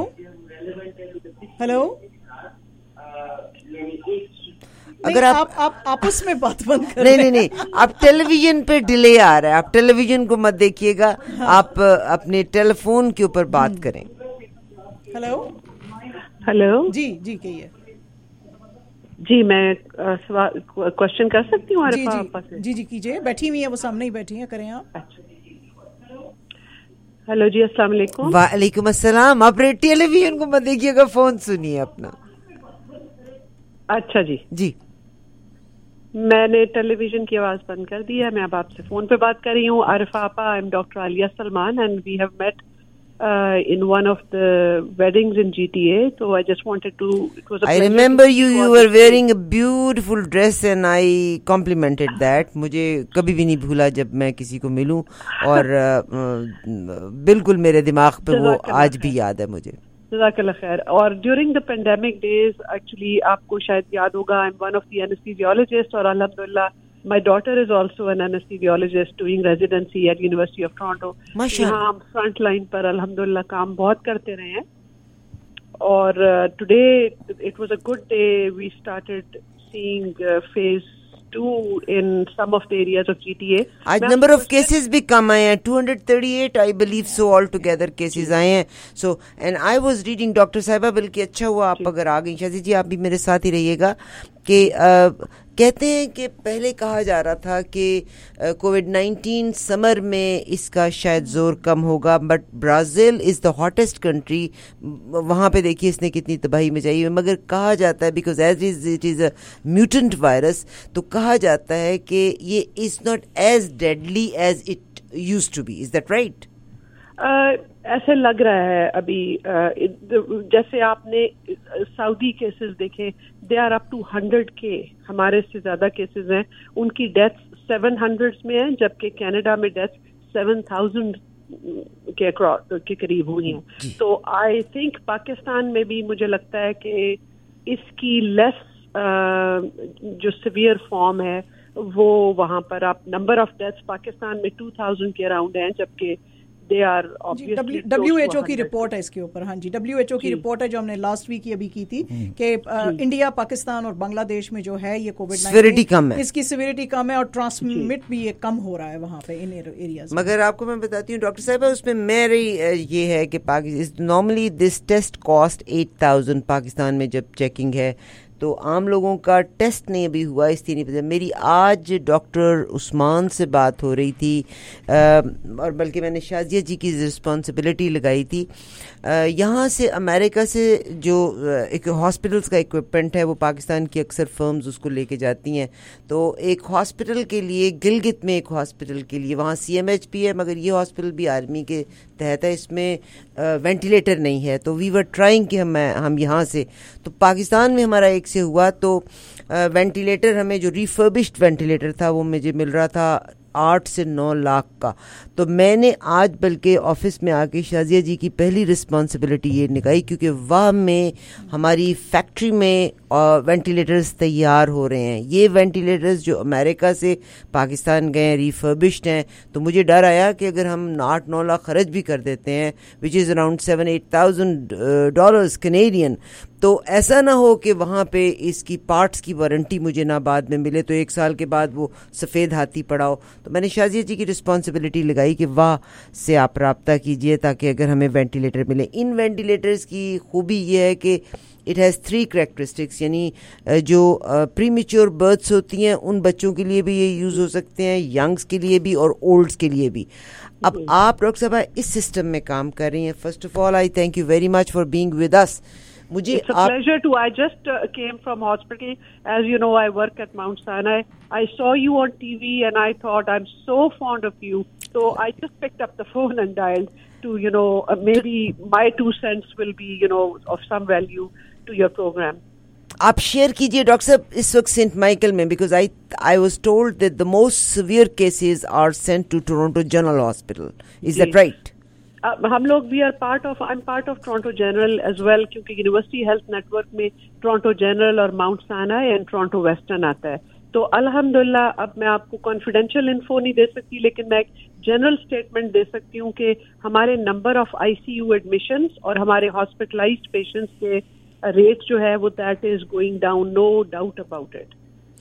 ہیلو اگر آپ آپس میں بات بند کر نہیں آپ ٹیلی ویژن پہ ڈیلے آ رہا ہے, آپ ٹیلی ویژن کو مت دیکھیے گا, آپ اپنے ٹیلی فون کے اوپر بات کریں. ہیلو جی کہیے. جی میں کوشچن کر سکتی ہوں. جی کیجیے, بیٹھی ہوئی ہیں وہ, سامنے ہی بیٹھی ہیں, کریں آپ. ہیلو جی السلام علیکم. وعلیکم السلام. آپ ٹیلی ویژن کو مت دیکھیے گا, فون سنیے اپنا. اچھا جی میں نے ٹیلی ویژن کی آواز بند کر دی ہے, میں اب آپ سے فون پہ بات کر رہی ہوں. عارفہ آپا, I am doctor Aliya Salman, and we have met in one of the weddings in GTA. So I just wanted to. It was a I remember you were wearing a beautiful dress and I complimented that. मुझे कभी भी नहीं भूला जब मैं किसी को मिलूं और बिल्कुल मेरे दिमाग पे वो आज भी याद है मुझे. जज़ाकल्लाह खैर. और during the pandemic days, actually आपको शायद याद होगा, I'm one of the anesthesiologists और अल्हम्दुलिल्लाह my daughter is also an anesthesiologist doing residency at University of Toronto. यहाँ हम front line पर अल्हम्दुलिल्लाह काम बहुत करते रहे हैं. और today it was a good day. We started seeing phase 2 in some of the areas of GTA. आज number of cases भी कम आए हैं, 238 I believe so altogether cases आए हैं. So and I was reading doctor साहिबा, बल्कि अच्छा हुआ आप अगर आ गई शाजी जी, आप भी मेरे साथ ही रहिएगा, कि कहते हैं कि पहले कहा जा रहा था कि कोविड-19 समर में इसका शायद जोर कम होगा, but Brazil is the hottest country. वहाँ पे देखिए इसने कितनी तबाही मचाई है. मगर कहा जाता है because as it is a mutant virus, तो कहा जाता है कि ये is not as deadly as it used to be. Is that right? ऐसे लग रहा है अभी. जैसे आपने सऊदी केसेस देखे, they are up to 100K. हमारे से ज्यादा केसेस हैं. उनकी डेथ्स 700s में हैं, जबकि कनाडा में डेथ्स 7000 के करीब हुई हैं. तो आई थिंक पाकिस्तान में भी मुझे लगता है कि इसकी लेस जो सिवियर फॉर्म है वो वहां पर आप नंबर ऑफ डेथ्स पाकिस्तान में 2000 के अराउंड हैं, जबकि WHO की रिपोर्ट है इसके ऊपर. हाँ जी, WHO की रिपोर्ट है जो हमने लास्ट वीक ही अभी की थी कि इंडिया, पाकिस्तान और बांग्लादेश में जो है ये कोविड-19 इसकी सिविरिटी कम है और ट्रांसमिट भी ये कम हो रहा है वहाँ पे इन एरियाज. मगर आपको मैं बताती हूँ डॉक्टर साहब, उसमें मेरी ये है कि normally this test cost 8000 Pakistan में जब चेकिंग है, तो आम लोगों का टेस्ट नहीं अभी हुआ, इसलिए नहीं पता. मेरी आज डॉक्टर उस्मान से बात हो रही थी और बल्कि मैंने शाजिया जी की रिस्पॉन्सिबिलिटी लगाई थी. यहाँ से अमेरिका से जो एक हॉस्पिटल्स का इक्विपमेंट है वो पाकिस्तान की अक्सर फर्म्स उसको लेके जाती हैं. तो एक हॉस्पिटल के लिए, गिलगित में एक हॉस्पिटल के लिए, वहाँ CMHP है मगर ये हॉस्पिटल भी आर्मी के तहत है, इसमें वेंटिलेटर नहीं है. तो वी वर ट्राइंग कि हम यहाँ से, तो पाकिस्तान में हमारा एक से हुआ, तो वेंटिलेटर हमें जो रिफर्बिश्ड वेंटिलेटर था वो मुझे मिल रहा था 8 से 9 लाख का. तो मैंने आज बल्कि ऑफिस में आके शाजिया जी की पहली रिस्पॉन्सिबिलिटी ये निकाली, क्योंकि वहाँ में हमारी फैक्ट्री में वेंटिलेटर्स तैयार हो रहे हैं. ये वेंटिलेटर्स जो अमेरिका से पाकिस्तान गए रिफर्बिश्ड हैं, तो मुझे डर आया कि अगर हम 8-9 लाख खर्च भी कर देते हैं, विच इज़ अराउंड $7,000-8,000 कैनेडियन, तो ऐसा ना हो कि वहाँ पे इसकी पार्ट्स की वारंटी मुझे ना बाद में मिले, तो 1 साल के बाद वो सफ़ेद हाथी पड़ाओ. तो मैंने शाजिया जी की रिस्पॉन्सिबिलिटी लगाई कि वाह से आप रब्ता कीजिए ताकि अगर हमें वेंटिलेटर मिले. इन वेंटिलेटर्स की खूबी ये है कि इट हैज़ 3 कैरेक्टरिस्टिक्स, यानी जो प्रीमेच्योर बर्थ्स होती हैं उन बच्चों के लिए भी ये यूज़ हो सकते हैं, यंग्स के लिए भी और ओल्ड्स के लिए भी. अब आप डॉक्टर साहब इस सिस्टम में काम कर रही हैं. First of all I thank you very much for being with us. It's a pleasure to. I just came from hospital. As you know, I work at Mount Sinai. I saw you on TV and I thought, I'm so fond of you. So I just picked up the phone and dialed to, maybe my 2 cents will be, of some value to your program. आप share कीजिए doctor साहब इस वक्त Saint Michael में, because I was told that the most severe cases are sent to Toronto General Hospital. Is that right? हम लोग we are part of, I am part of Toronto General as well, क्योंकि University Health Network में Toronto General और Mount Sinai and Toronto Western आता है. तो अल्हम्दुलिल्लाह अब मैं आपको कॉन्फिडेंशियल इन्फो नहीं दे सकती, लेकिन मैं एक जनरल स्टेटमेंट दे सकती हूँ कि हमारे नंबर ऑफ ICU एडमिशंस और हमारे हॉस्पिटलाइज्ड पेशेंट्स के रेट जो है वो that is going down, no doubt about it.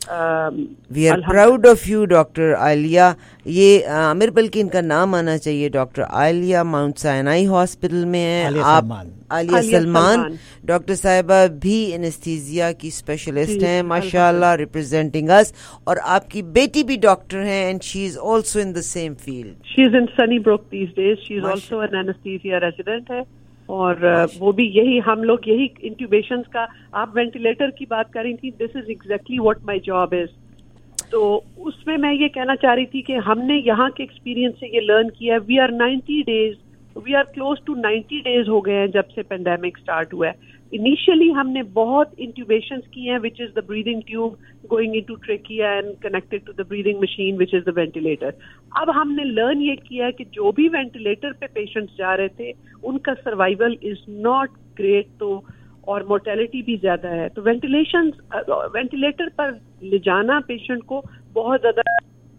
We are proud of you doctor Aliya. ये आमिर बल्कि इनका नाम आना चाहिए. Doctor Aliya Mount Sinai Hospital में है. आप आलिया सलमान डॉक्टर साहिबा भी एनेस्थीसिया की स्पेशलिस्ट हैं माशाल्लाह, रिप्रेजेंटिंग अस. और आपकी बेटी भी डॉक्टर हैं and she is also in the same field. She is in Sunnybrook these days. She is also an anaesthesia resident है. और वो भी यही, हम लोग यही इंट्यूबेशंस का, आप वेंटिलेटर की बात कर रही थी, this is exactly what my job is. तो उसमें मैं ये कहना चाह रही थी कि हमने यहाँ के एक्सपीरियंस से ये लर्न किया. We are 90 days we are close to 90 days हो गए हैं जब से पेंडेमिक स्टार्ट हुआ है. इनिशियली हमने बहुत इंट्यूबेशंस की हैं, which is the breathing tube going into trachea and connected to the breathing machine which is the ventilator. अब हमने लर्न ये किया है कि जो भी वेंटिलेटर पे पेशेंट्स जा रहे थे उनका सर्वाइवल इज नॉट ग्रेट, तो और मोर्टेलिटी भी ज्यादा है. तो वेंटिलेटर पर ले जाना पेशेंट को बहुत ज्यादा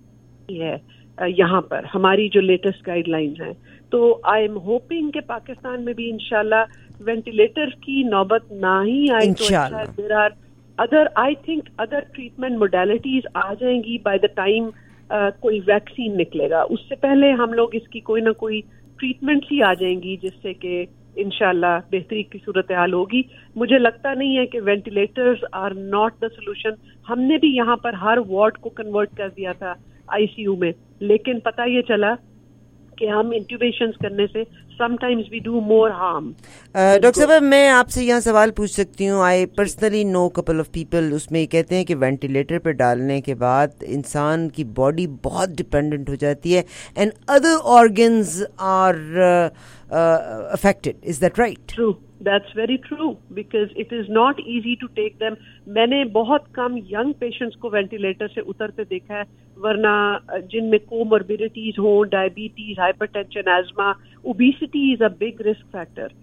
है यहाँ पर हमारी जो लेटेस्ट गाइडलाइंस हैं. तो आई एम होपिंग कि पाकिस्तान में भी इंशाल्लाह वेंटिलेटर की नौबत ना ही आए. There are other, I think other treatment modalities आ जाएंगी बाय द टाइम कोई वैक्सीन निकलेगा. उससे पहले हम लोग इसकी कोई ना कोई ट्रीटमेंट ही आ जाएंगी जिससे कि इंशाल्लाह बेहतरी की सूरत हाल होगी. मुझे लगता नहीं है कि ventilators are not the solution. हमने भी यहाँ पर हर वार्ड को कन्वर्ट कर दिया था आईसीयू में, लेकिन पता ये चला कि हम इंट्यूबेशंस करने से sometimes we do more harm. Doctor साहब, मैं आपसे यहाँ सवाल पूछ सकती हूँ. I personally know couple of people, उसमें कहते हैं कि वेंटिलेटर पर डालने के बाद इंसान की बॉडी बहुत डिपेंडेंट हो जाती है and other organs are affected. Is that right? True. That's very true because it is not easy to take them. मैंने बहुत कम young patients को वेंटिलेटर से उतरते देखा है, वरना जिनमें कोमॉर्बिडिटीज हो, diabetes, hypertension, asthma, obesity is a big risk factor.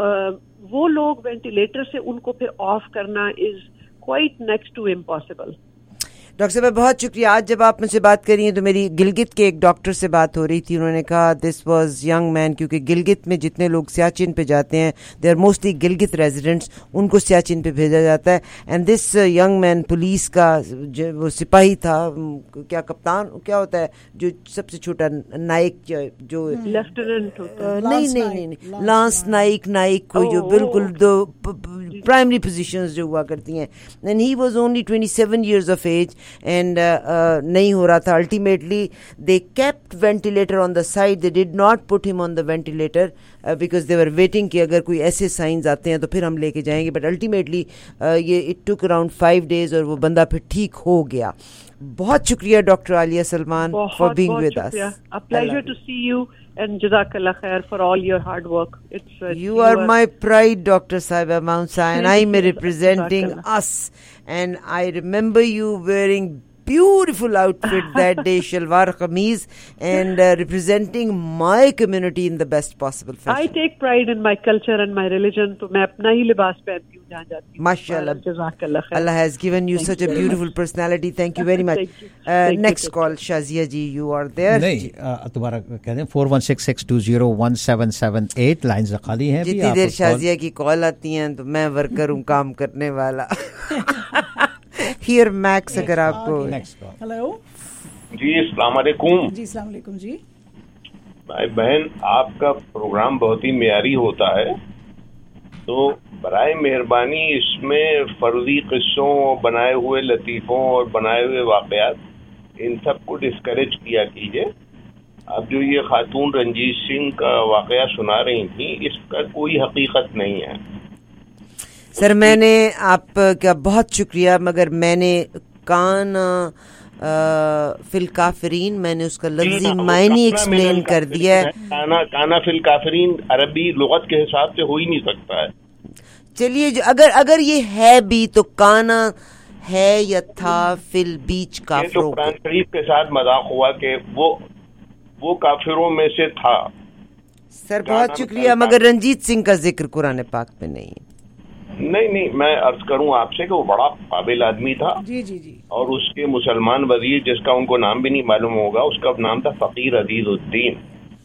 वो लोग वेंटिलेटर से उनको फिर ऑफ करना is quite next to impossible. Doctor साहब बहुत शुक्रिया. आज जब आप मुझसे बात करी हैं तो मेरी गिलगित के एक डॉक्टर से बात हो रही थी. उन्होंने कहा दिस वाज यंग मैन, क्योंकि गिलगित में जितने लोग सियाचिन पे जाते हैं they are mostly Gilgit residents, उनको सियाचिन पे भेजा जाता है. And this young man police का वो सिपाही था, क्या कप्तान क्या होता है जो सबसे छोटा नाइक, जो लेफ्टिनेंट होता है, नहीं लांस नाइक कोई जो बिल्कुल दो प्राइमरी पोजीशंस जो हुआ करती हैं. And he was only 27 years of age and नहीं हो रहा था. ultimately they kept ventilator on the side, they did not put him on the ventilator because they were waiting कि अगर कोई ऐसे signs आते हैं तो फिर हम लेके जाएंगे. but ultimately ये it took around 5 days और वो बंदा फिर ठीक हो गया. बहुत शुक्रिया doctor Aliya Salman for being with us. A pleasure to see you and jazakallah khair for all your hard work. You are my pride, Dr. Saiba Mounsa, and I'm representing us. And I remember you wearing beautiful outfit that day, shalwar kameez, and representing my community in the best possible fashion. I take pride in my culture and my religion, तो मैं अपना ही लिबास पहनती हूँ जहाँ जाती हूँ. Mashallah, jazakallah khair. Allah has given you such a beautiful personality. Thank you very much. Next call, Shazia ji, you are there. नहीं, दोबारा कहते हैं 4166201778 लाइन्स खाली हैं. जितनी देर शाजिया की कॉल आती हैं तो मैं वर्कर हूँ, काम करने वाला. हियर मैक्स, अगर आपको हेलो जी, अस्सलाम वालेकुम. जी अस्सलाम वालेकुम जी. भाई बहन, आपका प्रोग्राम बहुत ही मेयारी होता है, तो बराए मेहरबानी इसमें फर्जी किस्सों, बनाए हुए लतीफ़ों और बनाए हुए वाक़यात इन सब को डिस्करेज किया कीजिए. अब जो ये खातून रंजीत सिंह का वाक़या सुना रही थी, इसका कोई हकीकत नहीं है. सर मैंने आपका बहुत शुक्रिया, मगर मैंने कान फिल काफरीन, मैंने उसका लफ्ज़ी मायने एक्सप्लेन कर दिया है. काना फिल काफरीन अरबी लुगत के हिसाब से हो ही नहीं सकता है. चलिए, अगर ये है भी तो काना है या था फिल बीच काफिरों. कुरान शरीफ के साथ मजाक हुआ कि वो काफिरों में से था. सर बहुत शुक्रिया, मगर रंजीत सिंह का जिक्र कुरान पाक में नहीं है. नहीं, मैं अर्ज करूं आपसे कि वो बड़ा काबिल आदमी था. जी. और उसके मुसलमान वजीर, जिसका उनको नाम भी नहीं मालूम होगा, उसका नाम था फकीर अजीजुद्दीन.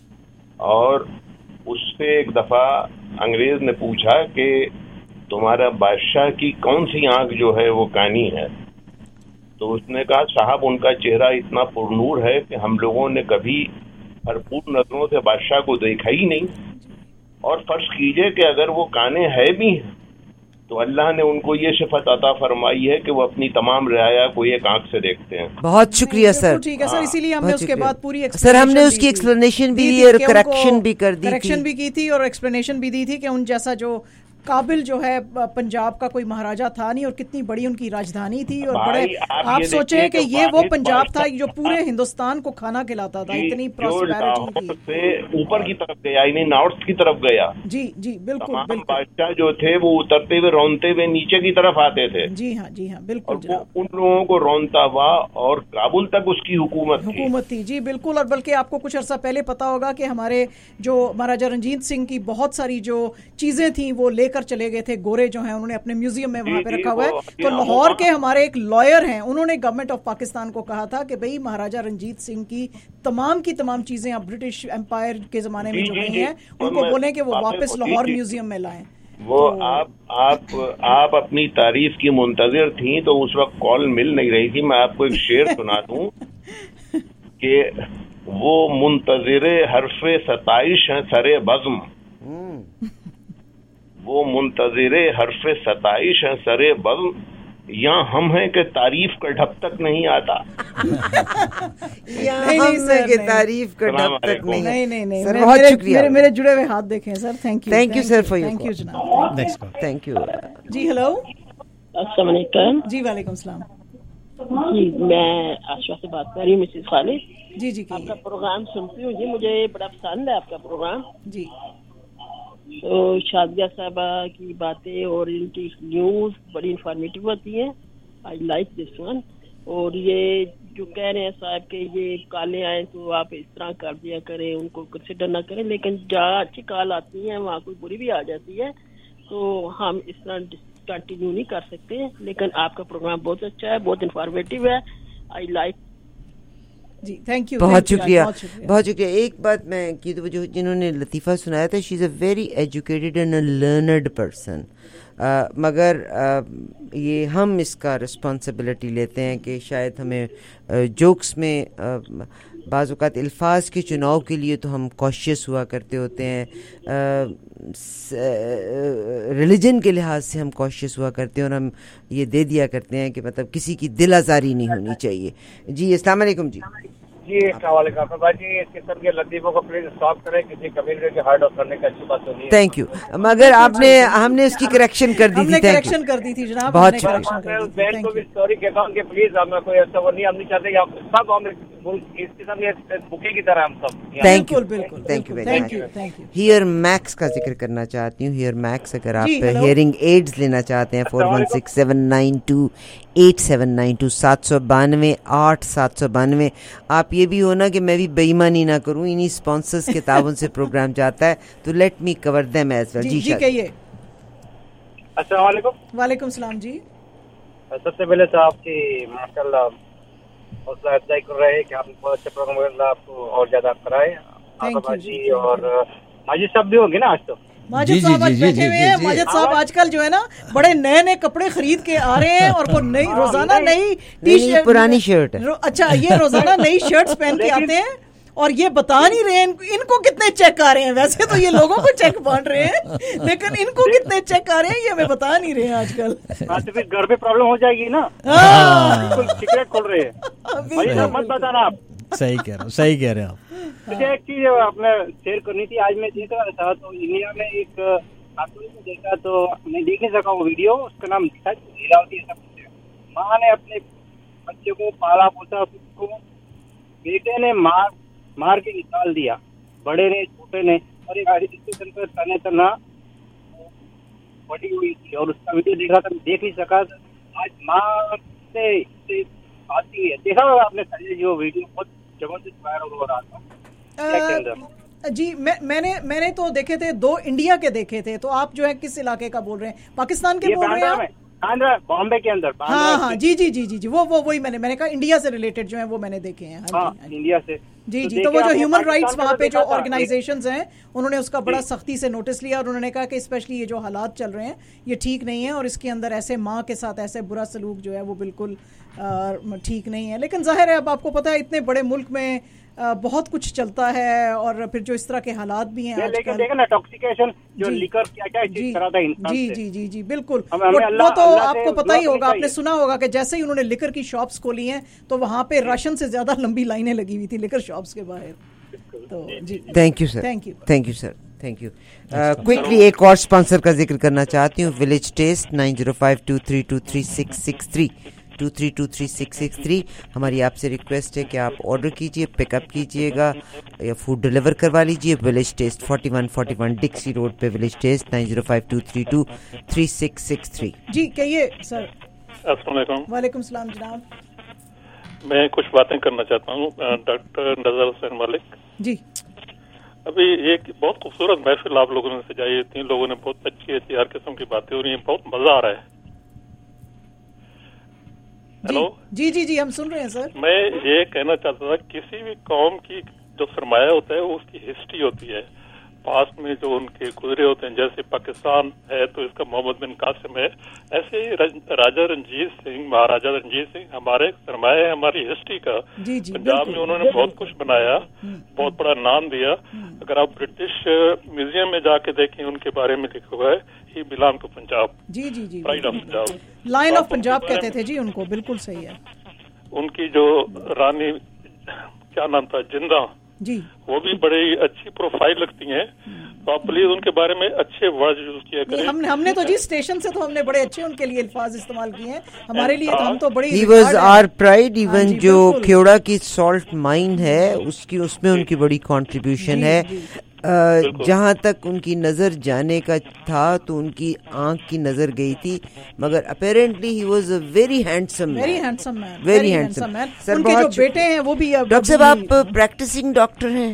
और उससे एक दफा अंग्रेज ने पूछा कि तुम्हारा बादशाह की कौन सी आंख जो है वो कानी है. तो उसने कहा साहब उनका चेहरा इतना पुरनूर है कि हम लोगों ने कभी भरपूर नजरों से बादशाह को देखा ही नहीं. और फर्ज कीजिए कि अगर वो काने है भी हैं तो अल्लाह ने उनको ये सिफत अता फरमाई है कि वो अपनी तमाम रियाया को एक आंख से देखते हैं. बहुत शुक्रिया सर. ठीक है सर, इसीलिए हमने उसके बाद पूरी सर हमने उसकी एक्सप्लेनेशन भी दी और करेक्शन भी कर दी, करेक्शन भी की थी और एक्सप्लेनेशन भी दी थी कि उन जैसा जो काबिल जो है पंजाब का कोई महाराजा था नहीं, और कितनी बड़ी उनकी राजधानी थी, और बड़े आप सोचे कि ये वो पंजाब था जो पूरे हिंदुस्तान को खाना खिलाता था, इतनी प्रॉस्पेरिटी थी। ऊपर की तरफ गया, यानी नॉर्थ की तरफ गया। जी जी बिल्कुल। बादशाह जो थे वो उतरते हुए रौनते हुए नीचे की तरफ आते थे। जी हाँ बिल्कुल। और वो उन लोगों को रौनता हुआ और काबुल तक उसकी हुकूमत थी। जी बिल्कुल। और बल्कि आपको कुछ अर्सा पहले पता होगा कि हमारे जो महाराजा रंजीत सिंह की बहुत सारी जो चीजें थी वो लेकर चले गए थे, गोरे जो हैं उन्होंने अपने म्यूजियम में वहां पे रखा हुआ है। तो लाहौर के हमारे एक लॉयर हैं, उन्होंने गवर्नमेंट ऑफ पाकिस्तान को कहा था कि भाई महाराजा रंजीत सिंह की तमाम चीजें अब ब्रिटिश एम्पायर के जमाने में जो गई हैं उनको बोले कि वो वापस लाहौर म्यूजियम में लाएं। वो आप अपनी तारीफ की मुंतजिर थी तो उस वक्त कॉल मिल नहीं रही थी। मैं आपको एक शेर सुना दूं कि वो मुंतजिरे हरफे सताइश हैं सरे बज़्म, वो मुंतजिरे हरफे सताइश हैं सरे बज़्म, यहाँ हम हैं कि तारीफ का ढप तक नहीं आता। तारीफ का ढप तक नहीं सर, बहुत शुक्रिया। मेरे जुड़े हुए हाथ देखें sir. Thank you sir for thank you जनाब। थैंक यू जी। हेलो अस्सलाम वालेकुम। जी वालेकुम सलाम जी, मैं आशा से बात कर रही हूँ, मिसेस खालिद। जी आपका प्रोग्राम सुनती हूँ जी, मुझे बड़ा पसंद है आपका प्रोग्राम जी। तो शादिया साहबा की बातें और इनकी न्यूज़ बड़ी इंफॉर्मेटिव होती है। I like this one. और ये जो कह रहे हैं साहब के ये काले आए तो आप इस तरह कर दिया करें, उनको कंसिडर ना करें, लेकिन जहाँ अच्छी कॉल आती है वहाँ कोई बुरी भी आ जाती है, तो हम इस तरह कंटिन्यू नहीं कर सकते। लेकिन आपका प्रोग्राम बहुत अच्छा है, बहुत इंफॉर्मेटिव है। आई लाइक जी। Thank you. बहुत शुक्रिया। एक बात मैं की तो जो जिन्होंने लतीफ़ा सुनाया था, she is a very educated and a learned person, मगर ये हम इसका रिस्पॉन्सिबिलिटी लेते हैं कि शायद हमें जोक्स में बाज़ औक़ात अल्फाज के चुनाव के लिए तो हम कॉशियस हुआ करते होते हैं, रिलीजन के लिहाज से हम कॉशियस हुआ करते हैं, और हम ये दे दिया करते हैं कि मतलब किसी की दिल आज़ारी नहीं होनी चाहिए। जी अस्सलाम वालेकुम। जी जी, इस किस्म के लतीफों को प्लीज स्टॉप करें, किसी कम्युनिटी के हार्ड ऑफ करने की अच्छी बात नहीं है। Thank you. मगर हमने उसकी करेक्शन कर दी थी। करेक्शन कर दी थी जनाब, बहुत बहन को भी सॉरी कहता हूँ कि प्लीज हमें कोई ऐसा वो नहीं, हम नहीं चाहते कि आप सब हम इस किस्म के बुके की तरह हम सब। Thank you. हियर मैक्स का जिक्र करना चाहती हूँ। हियर मैक्स, अगर आप हियरिंग एड्स लेना चाहते हैं 4167928792 792 आप ये भी हो ना कि मैं भी बेईमानी ना करूं, इन्हीं स्पॉन्सर्स के ताउन से प्रोग्राम जाता है, तो let me cover them as well. जी कहिए। अस्सलाम वालेकुम। वालेकुम सलाम जी। सबसे पहले तो आपकी माशाल्लाह हौसला अफजाई कर रहे हैं कि आपने बहुत अच्छा प्रोग्राम आपको और ज्यादा कराए। आप जी और माजिद साहब भी होंगे ना आज तो। माजिद साहब आज बैठे हुए हैं। माजिद साहब आजकल जो है ना बड़े नए नए कपड़े खरीद के आ रहे हैं, और वो नई रोजाना नई टी शर्ट, पुरानी शर्ट अच्छा ये रोजाना नई शर्ट्स पहन के आते हैं, और ये बता नहीं रहे हैं इनको कितने चेक आ रहे हैं। वैसे तो ये लोगों को चेक बांट रहे हैं, लेकिन इनको कितने चेक आ रहे हैं ये हमें बता नहीं रहे हैं आजकल। तो फिर घर पे प्रॉब्लम हो जाएगी ना। बिल्कुल सिगरेट खोल रहे हैं, मत बताना आप। सही कह रहे हैं आप। मुझे एक चीज आपने शेयर करनी थी। आज मैं देख रहा था तो इंडिया में एक खातून को देखा, तो मैं देख नहीं सका वो वीडियो, उसका नाम लीलावती ऐसा कुछ है। माँ ने अपने बच्चे को पाला पोसा, उसको बेटे ने मार के निकाल दिया, बड़े ने छोटे ने, और एक स्टेशन पर तने तना बड़ी हुई थी, और उसका वीडियो देखा था, मैं देख नहीं सका। आज माँ से आती है, देखा होगा आपने जो वीडियो बहुत जबरदस्त वायरल हो रहा था। जी मैंने तो देखे थे, 2 इंडिया के देखे थे। तो आप जो है किस इलाके का बोल रहे हैं? पाकिस्तान के बोल रहे हैं? बॉम्बे के अंदर। हाँ जी वो वही मैंने कहा इंडिया से रिलेटेड जो है वो मैंने देखे हैं। हाँ, इंडिया से जी तो वो जो ह्यूमन राइट्स वहाँ पे जो ऑर्गेनाइजेशंस हैं उन्होंने उसका बड़ा सख्ती से नोटिस लिया, और उन्होंने कहा कि स्पेशली ये जो हालात चल रहे हैं ये ठीक नहीं है, और इसके अंदर ऐसे माँ के साथ ऐसे बुरा सलूक जो है वो बिल्कुल ठीक नहीं है। लेकिन जाहिर है अब आपको पता है इतने बड़े मुल्क में बहुत कुछ चलता है, और फिर जो इस तरह के हालात भी हैं लेकिन देखो ना टॉक्सिकेशन जो लिकर क्या चीज करा था इंसान से। जी बिल्कुल। वो तो आपको पता ही होगा, आपने सुना होगा कि जैसे ही उन्होंने लिकर की शॉप्स खोली हैं तो वहाँ पे राशन से ज्यादा लंबी लाइनें लगी हुई थी लिकर शॉप्स के बाहर। तो जी thank you sir. Thank you. Quickly एक और स्पॉन्सर का जिक्र करना चाहती हूँ, विलेज टेस्ट 9052323663 23236663. हमारी आपसे रिक्वेस्ट है कि आप ऑर्डर कीजिए, पिकअप कीजिएगा या फूड डिलीवर करवा लीजिए. विलेज टेस्ट 4141 डिक्सी रोड पे विलेज टेस्ट 9052323663. जी कहिए सर. अस्सलाम वालेकुम. वालेकुम सलाम जनाब. मैं कुछ बातें करना चाहता हूँ डॉक्टर नजर हुसैन मलिक जी. अभी एक बहुत खूबसूरत महफिल आप लोगों ने सजाई है, 3 लोगों ने बहुत अच्छी हर किस्म की बातें हो रही हैं, बहुत मजा आ रहा है. हेलो. जी जी जी हम सुन रहे हैं सर. मैं ये कहना चाहता था, किसी भी कौम की जो सरमाया होता है वो उसकी हिस्ट्री होती है, पास्ट में जो उनके गुजरे होते हैं. जैसे पाकिस्तान है तो इसका मोहम्मद बिन कासिम है, ऐसे ही राजा रंजीत सिंह, महाराजा रंजीत सिंह हमारे सरमाया है हमारी हिस्ट्री का. पंजाब में उन्होंने बहुत कुछ बनाया, बहुत बड़ा नाम दिया. अगर आप ब्रिटिश म्यूजियम में जाके देखें उनके बारे में लिखा हुआ है, ही बिलोंग टू पंजाब. जी जी जी. Pride of Punjab, lion of Punjab कहते थे जी उनको. बिल्कुल सही है. उनकी जो रानी क्या नाम था, जिंदा जी, वो भी बड़ी अच्छी प्रोफाइल लगती हैं. तो आप प्लीज उनके बारे में अच्छे वर्ड यूज किया करें. हमने तो जी स्टेशन से तो हमने बड़े अच्छे उनके लिए अल्फाज इस्तेमाल किए हैं. हमारे लिए तो हम तो बड़ी He was our pride. Even जो खेवड़ा की सॉल्ट माइन है उसमें उनकी बड़ी कंट्रीब्यूशन है. जहाँ तक उनकी नजर जाने का था तो उनकी आंख की नजर गई थी, मगर apparently he was a very handsome man. Very handsome man. Sir उनके जो बेटे हैं वो भी. डॉक्टर साहब आप प्रैक्टिसिंग डॉक्टर हैं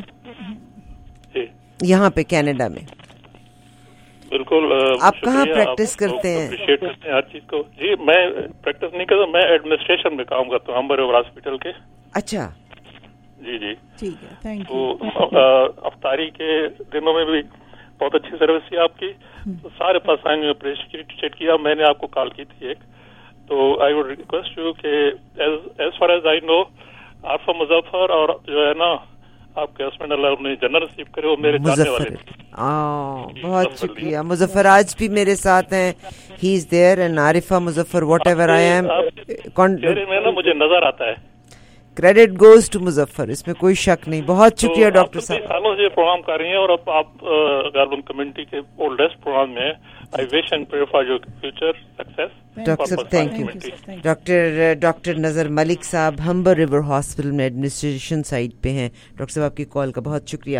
यहाँ पे कनाडा में? बिल्कुल. आप कहाँ प्रैक्टिस करते हैं? अप्रिशिएट करते हैं हर चीज को. जी मैं प्रैक्टिस नहीं करता, मैं एडमिनिस्ट्रेशन में काम करता हूँ अंबर हॉस्पिटल के. अच्छा. जी जी ठीक है. Thank you. तो अफ्तारी के दिनों में भी बहुत अच्छी सर्विस थी आपकी, तो सारे पास आएंगे. अप्रिशिएट किया. मैंने आपको कॉल की थी एक, तो आई वुड रिक्वेस्ट यू के as far as I know Arfa Muzaffar और जो है ना आपके हस्बैंड अल्लाह उन्हें जन्नत नसीब करे, वो मेरे जानने वाले थे. बहुत शुक्रिया. मुजफ्फर आज भी मेरे साथ हैं. He is there. And Arifa Muzaffar whatever I am चेहरे में ना मुझे नजर आता है. क्रेडिट गोज टू मुजफ्फर, इसमें कोई शक नहीं. बहुत शुक्रिया डॉक्टर साहब. सालों से प्रोग्राम कर रही हैं और अब आप गार्बन कम्युनिटी के ओल्डेस्ट प्रोग्राम में. I wish and pray for your future success. Doctor साहब thank you. Doctor Nazar Malik साहब हम्बर रिवर हॉस्पिटल में एडमिनिस्ट्रेशन साइड पे हैं. डॉक्टर साहब आपकी कॉल का बहुत शुक्रिया.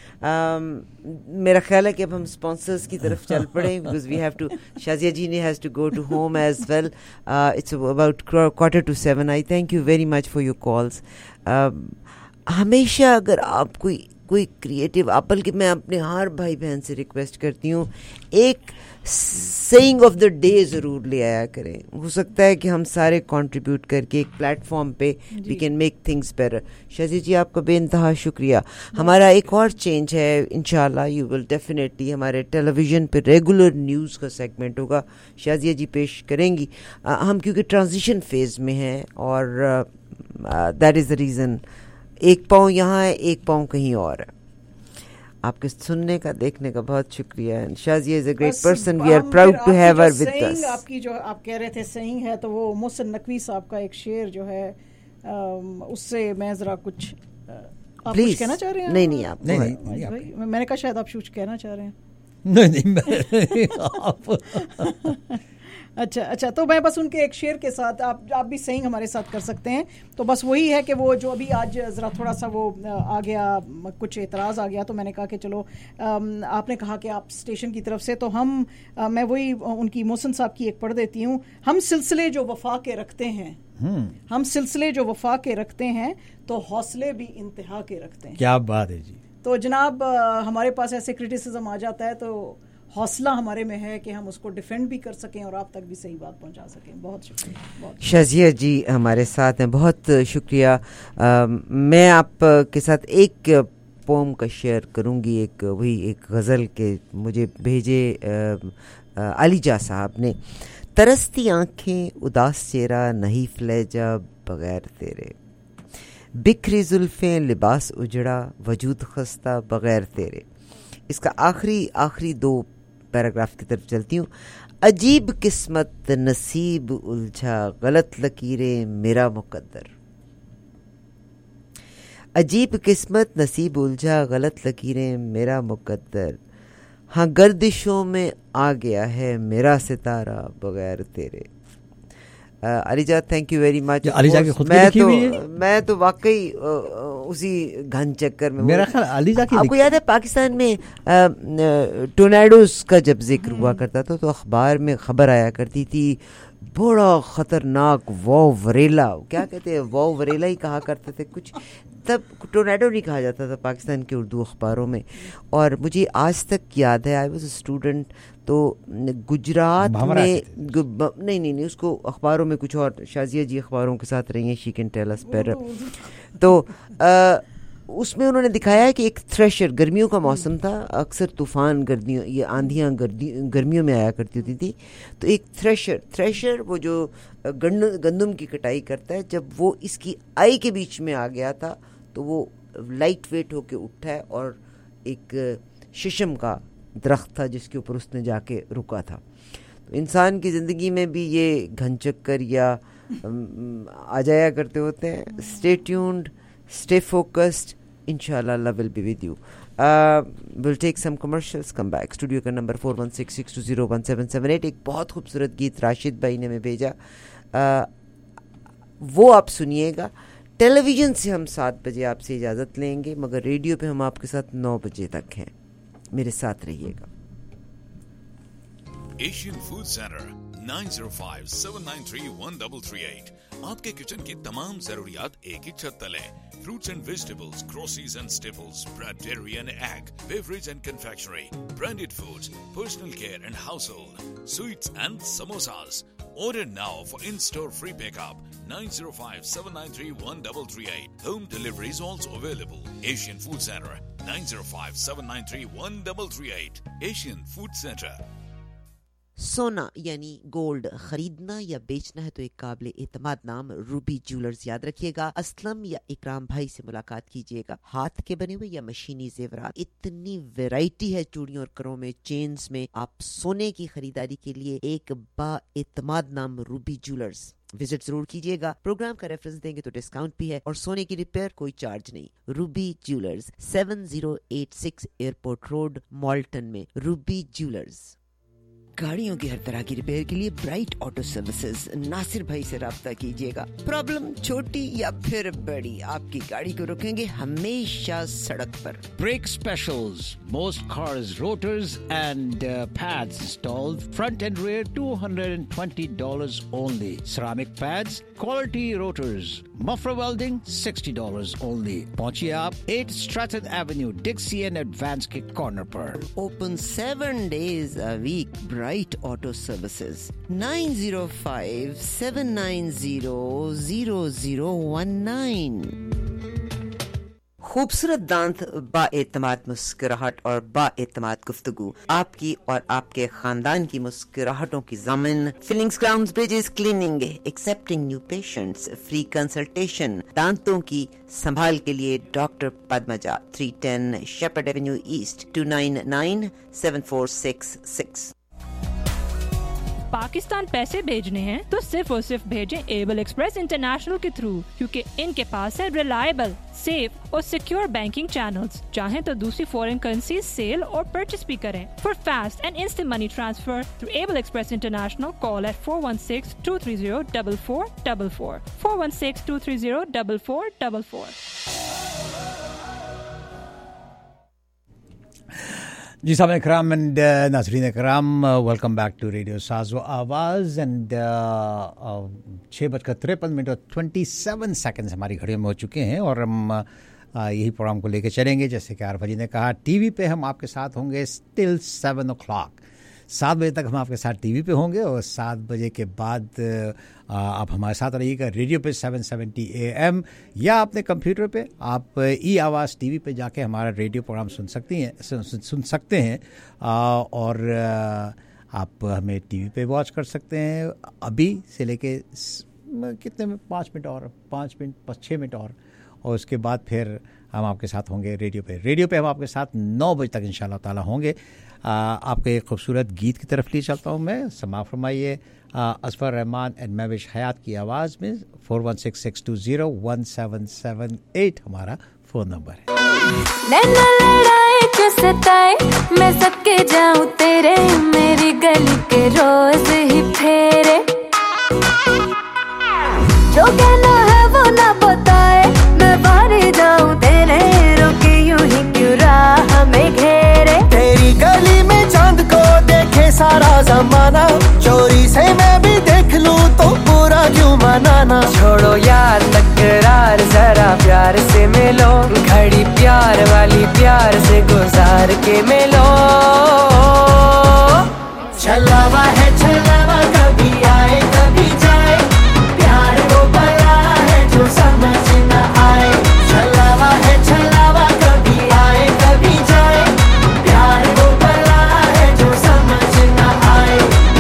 मेरा ख्याल है कि अब हम स्पॉन्सर्स की तरफ चल पड़े, because we have to. Shazia ji ने has to go to home as well. It's about 6:45. I thank you very much for your calls. हमेशा अगर आप कोई क्रिएटिव, बल्कि मैं अपने हर भाई बहन से रिक्वेस्ट करती हूँ एक सेइंग ऑफ द डे ज़रूर ले आया करें. हो सकता है कि हम सारे कंट्रीब्यूट करके एक प्लेटफॉर्म पे we can make things better. Shazi ji आपका बेइंतहा शुक्रिया. हमारा एक और चेंज है, इंशाल्लाह यू विल डेफिनेटली, हमारे टेलीविज़न पे रेगुलर न्यूज़ का सेगमेंट होगा, शाजिया जी पेश करेंगी. हम क्योंकि ट्रांजिशन फेज़ में हैं और दैट इज़ द रीज़न. एक पाँव यहाँ है, एक पाँव कहीं और है. आपके सुनने का, देखने का बहुत शुक्रिया. Shazia is a great person. We are proud to have her with us. आपकी जो आप कह रहे थे सही है, तो वो मोहसिन नकवी साहब का एक शेर जो है, उससे मैं जरा कुछ आप कुछ कहना चाह रहे हैं? नहीं आप नहीं, मैंने कहा शायद आप कुछ कहना चाह रहे हैं. नहीं अच्छा, तो मैं बस उनके एक शेर के साथ आप भी सही हमारे साथ कर सकते हैं. तो बस वही है कि वो जो अभी आज ज़रा थोड़ा सा वो आ गया, कुछ एतराज़ आ गया, तो मैंने कहा कि चलो आपने कहा कि आप स्टेशन की तरफ से, तो मैं वही उनकी मोहसिन साहब की एक पढ़ देती हूँ. हम सिलसिले जो वफा के रखते हैं तो हौसले भी इंतहा के रखते हैं. क्या बात है जी. तो जनाब हमारे पास ऐसे क्रिटिसिज्म आ जाता है तो हौसला हमारे में है कि हम उसको डिफेंड भी कर सकें और आप तक भी सही बात पहुंचा सकें. बहुत शुक्रिया. शाजिया जी हमारे साथ हैं, बहुत शुक्रिया. मैं आपके साथ एक पोम का शेयर करूंगी, एक गज़ल के मुझे भेजे अलीजा साहब ने. तरसती आंखें, उदास चेहरा, नहीं फलेजा बगैर तेरे, बिखरी जुल्फें, लिबास उजड़ा, वजूद खस्ता बगैर तेरे. इसका आखिरी 2 पैराग्राफ की तरफ चलती हूँ. अजीब किस्मत नसीब उलझा, गलत लकीरें मेरा मुकद्दर. अजीब किस्मत नसीब उलझा, गलत लकीरें मेरा मुकद्दर. ہاں گردشوں میں آ گیا ہے میرا ستارہ بغیر تیرے. Alija thank you very much. میں تو واقعی اسی گھن چکر میں میرا خیال علیجا کی آپ کو یاد ہے پاکستان میں ٹورنیڈوز کا جب ذکر ہوا کرتا تھا تو اخبار میں خبر آیا کرتی تھی بڑا خطرناک واو وریلا, کیا کہتے ہیں واو وریلا ہی کہا کرتے تھے کچھ, تب ٹورنیڈو نہیں کہا جاتا تھا پاکستان کے اردو اخباروں میں. اور مجھے آج تک یاد ہے آئی واز اے اسٹوڈنٹ, تو گجرات میں نہیں اس کو اخباروں میں کچھ اور, شازیہ جی اخباروں کے ساتھ رہی ہیں, she can tell us better. تو اس میں انہوں نے دکھایا ہے کہ ایک تھریشر, گرمیوں کا موسم تھا, اکثر طوفان گردیوں یہ آندھیاں گرمیوں میں آیا کرتی ہوتی تھی, تو ایک تھریشر وہ جو گندم کی کٹائی کرتا ہے, جب وہ اس کی آئی کے بیچ میں آ گیا تھا تو وہ لائٹ ویٹ ہو کے اٹھا ہے اور ایک ششم کا درخت تھا جس کے اوپر اس نے جا کے رکا تھا. تو انسان کی زندگی میں بھی یہ گھن چکر یا آ جایا کرتے ہوتے ہیں. Stay tuned, stay focused, inshallah Allah will be with you. We'll take some commercials, come back. Studio کا نمبر 4166201778. ایک بہت خوبصورت گیت راشد بھائی نے ہمیں بھیجا, وہ آپ سنیے گا. ٹیلی ویژن سے ہم 7 بجے آپ سے اجازت لیں گے, مگر ریڈیو پہ ہم آپ کے ساتھ 9 بجے تک ہیں. میرے ساتھ رہیے گا. Asian food centre 9057931338. آپ کے کچن کی تمام ضروریات ایک ہی چھت تلے. Fruits and vegetables, groceries and staples, bread, dairy and egg, beverage and confectionery, branded foods, personal care and household, sweets and samosas. Order now for in-store free pickup. 9057931338. Home delivery is also available. Asian Food Center. 9057931338. Asian Food Center. سونا یعنی gold خریدنا یا بیچنا ہے تو ایک قابل اعتماد نام روبی جیولرز یاد رکھیے گا. اسلم یا اکرام بھائی سے ملاقات کیجیے گا. ہاتھ کے بنے ہوئے یا مشینی زیورات, اتنی ویرائٹی ہے چوڑیوں اور کروں میں, چینز میں. آپ سونے کی خریداری کے لیے ایک با اعتماد نام روبی جیولرز وزٹ ضرور کیجیے گا. پروگرام کا ریفرنس دیں گے تو ڈسکاؤنٹ بھی ہے, اور سونے کی ریپیئر کوئی چارج نہیں. Ruby Jewellers 7086 Airport Road, Malton میں. Ruby Jewellers. گاڑیوں کی ہر طرح کی ریپیئر کے لیے برائٹ آٹو سروسز ناصر بھائی سے رابطہ کیجیے گا. پرابلم چھوٹی یا پھر بڑی, آپ کی گاڑی کو رکھیں گے ہمیشہ سڑک پر. Brake specials, most cars, rotors and pads installed, front and rear $220 only. Ceramic pads, quality rotors, muffler welding $60 only. پہنچیے آپ 8 Stratton Avenue, Dixie and Advance کے کارنر پر. Open 7 days a week. Bright Auto Services 905-790-0019. خوبصورت دانت, با اعتماد مسکراہٹ اور با اعتماد گفتگو, آپ کی اور آپ کے خاندان کی مسکراہٹوں کی ضامن. Fillings, crowns, bridges, cleaning, accepting new patients, free consultation. دانتوں کی سنبھال کے لیے doctor Padmaja, 310 Shepherd Avenue East, 29974666. Pakistan پیسے بھیجنے ہیں تو صرف اور صرف بھیجیں ایبل ایکسپریس انٹرنیشنل کے تھرو, کیونکہ ان کے پاس ہے ریلائبل, سیف اور سیکیور بینکنگ چینلز. چاہیں تو دوسری فورن کرنسی سیل اور پرچیز بھی کریں. For fast and instant money transfer through Able Express international, call at 416-230-4444. 416-230-4444. جی سامعین کرام اینڈ ناظرین کرام, ویلکم بیک ٹو ریڈیو ساز و آواز. اینڈ 6:53 اور 27 ہماری گھڑیوں میں ہو چکے ہیں, اور ہم یہی پروگرام کو لے کے چلیں گے. جیسے کہ عارف جی نے کہا, ٹی وی پہ ہم آپ کے ساتھ ہوں گے ٹل 7 o'clock. 7 بجے تک ہم آپ کے ساتھ ٹی وی پہ ہوں گے, اور 7 بجے کے بعد آپ ہمارے ساتھ رہیے گا ریڈیو پہ 770 AM, یا اپنے کمپیوٹر پہ آپ ای آواز ٹی وی پہ جا کے ہمارا ریڈیو پروگرام سن سکتے ہیں. اور آپ ہمیں ٹی وی پہ واچ کر سکتے ہیں ابھی سے لے کے کتنے میں 5 منٹ اور 6 منٹ اور اس کے بعد پھر ہم آپ کے ساتھ ہوں گے ریڈیو پہ. ریڈیو پہ ہم آپ کے ساتھ 9 بجے تک انشاءاللہ تعالی ہوں گے. آپ کے ایک خوبصورت گیت کی طرف لے چلتا ہوں میں. سما فرمائیے اظفر رحمان اینڈ مہوش حیات کی آواز میں. 416-620-1778 ہمارا فون نمبر ہے. जो सताए मैं सबके जाऊं तेरे, मेरी गली के रोज ही फेरे, जो कहना है वो ना बताए मैं बाहर जाऊं तेरे, रोके यूं ही क्यों राह में घेरे। तेरी गली में चांद को देखे सारा जमाना, चोरी से मैं भी देख लूं तो पूरा क्यों मनाना। छोड़ो यार तकरार, जरा प्यार से मिलो, घड़ी प्यार वाली प्यार से गुजार के मिलो। छलावा है छलावा, कभी आए कभी जाए, प्यार वो बला है जो समझ न आए। छलावा है छलावा, कभी आए कभी जाए, प्यार वो बला है जो समझ न आए।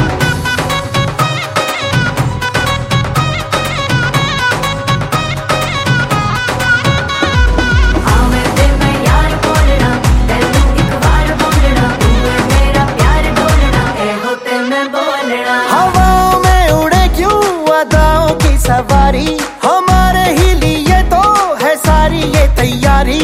हवाओं में उड़े क्यों अदाओं की सवारी, हमारे ही लिए तो है सारी ये तैयारी।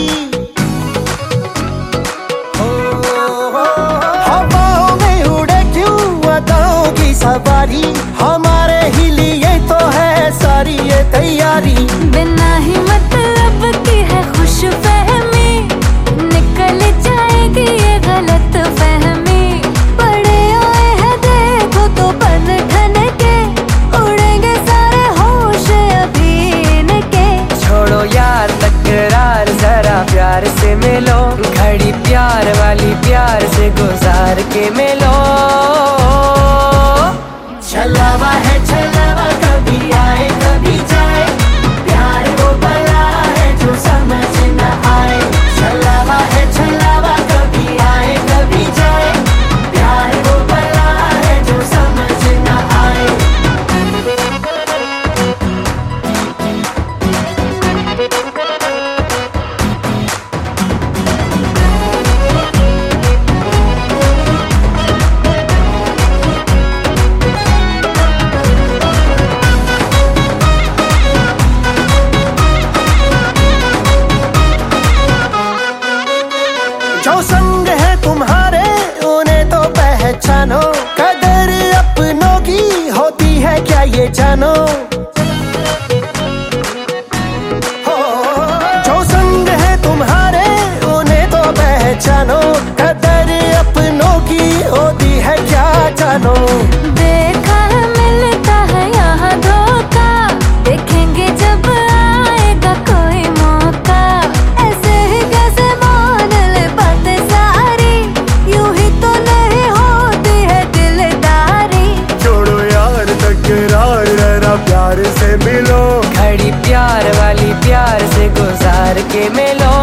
हवाओं में उड़े क्यों अदाओं की सवारी, हमारे ही लिए तो है सारी ये तैयारी। बिना ही मतलब की है खुश फहमी, निकल जाएगी ये गलत फहमी, पड़े हुए हैं देखो तो बन ठन के, उड़ेंगे सारे होश अभी इनके। छोड़ो यार तकरार, जरा प्यार से मिलो, घड़ी प्यार वाली प्यार से गुजार के मिलो। छलावा है छलावा, कभी आए कभी जाए, प्यार वो बला है जो समझ न आए। छलावा है छलावा, कभी आए कभी जाए, प्यार वो बला है जो समझ न आए। जो संग है तुम्हारे उन्हें तो पहचानो, कदर अपनों की होती है क्या ये जानो। हो, जो संग है तुम्हारे उन्हें तो पहचानो, कदर अपनों की होती है क्या जानो। देखा है मिलता है यहाँ धोखा, देखेंगे जब आएगा कोई मौका, ऐसे ही कैसे मान ले बातें सारी, यूं ही तो नहीं होती है दिलदारी। छोड़ो यार तकरार, जरा प्यार से मिलो, घड़ी प्यार वाली प्यार से गुजार के मिलो।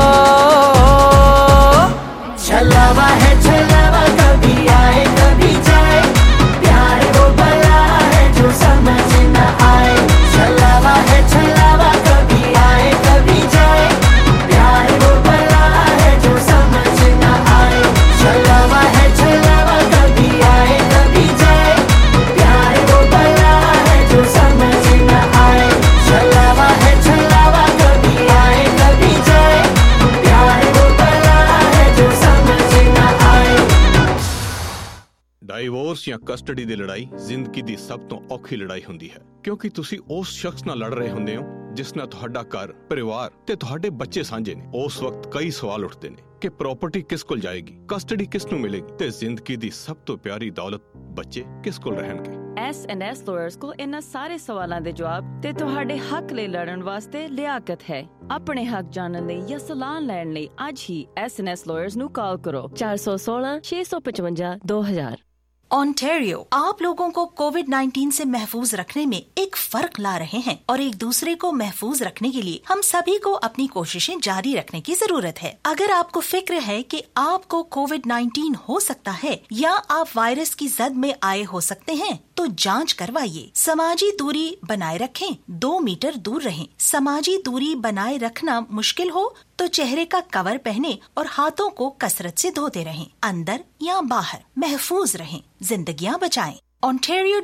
छलावा है छलावा, कभी आए कभी जाए, प्यार वो बला है जो समझ न आए। छलावा है छलावा, कभी आए कभी जाए, प्यार वो बला है जो समझ न आए। छलावा है छलावा, कभी आए कभी जाए, प्यार वो बला है जो समझ न आए। छलावा है छलावा, कभी आए कभी जाए, प्यार वो बला है जो समझ न आए। ਡਾਈਵੋਰਸ ਜਾਂ ਕਸਟਡੀ ਦੀ ਲੜਾਈ ਜ਼ਿੰਦਗੀ ਦੀ ਸਭ ਤੋਂ ਔਖੀ ਲੜਾਈ ਹੁੰਦੀ ਹੈ, ਕਿਉਂਕਿ ਤੁਸੀਂ ਉਸ ਸ਼ਖਸ ਨਾਲ ਲੜ ਰਹੇ ਹੁੰਦੇ ਹੋ ਜਿਸ ਨਾਲ ਤੁਹਾਡਾ ਘਰ, ਪਰਿਵਾਰ ਤੇ ਤੁਹਾਡੇ ਬੱਚੇ ਸਾਂਝੇ ਨੇ। ਉਸ ਵਕਤ ਕਈ ਸਵਾਲ ਉੱਠਦੇ ਨੇ ਕਿ ਪ੍ਰਾਪਰਟੀ ਕਿਸ ਕੋਲ ਜਾਏਗੀ, ਕਸਟਡੀ ਕਿਸ ਨੂੰ ਮਿਲੇਗੀ ਤੇ ਜ਼ਿੰਦਗੀ ਦੀ ਸਭ ਤੋਂ ਪਿਆਰੀ ਦੌਲਤ ਬੱਚੇ ਕਿਸ ਕੋਲ ਰਹਿਣਗੇ। S&S ਲਾਇਰਸ ਕੋਲ ਇਹਨਾਂ ਸਾਰੇ ਸਵਾਲਾਂ ਦੇ ਜਵਾਬ ਤੇ ਤੁਹਾਡੇ ਹੱਕ ਲਈ ਲੜਨ ਵਾਸਤੇ ਲਿਆਕਤ ਹੈ। ਆਪਣੇ ਹੱਕ ਜਾਣਨ ਲਈ ਜਾਂ ਸਲਾਹ ਲੈਣ ਲਈ ਅੱਜ ਹੀ S&S ਲਾਇਰਸ ਨੂੰ ਕਾਲ ਕਰੋ 416 655 2000। ओंटारियो आप लोगों को कोविड-19 से महफूज रखने में एक फर्क ला रहे हैं और एक दूसरे को महफूज रखने के लिए हम सभी को अपनी कोशिशें जारी रखने की जरूरत है। अगर आपको फिक्र है कि आपको कोविड-19 हो सकता है या आप वायरस की जद में आए हो सकते हैं तो जांच करवाइए। समाजी दूरी बनाए रखें, 2 मीटर दूर रहें। समाजी दूरी बनाए रखना मुश्किल हो तो चेहरे का कवर पहने और हाथों को कसरत से धोते रहें। अंदर या बाहर महफूज रहें, जिंदगियां बचाएं।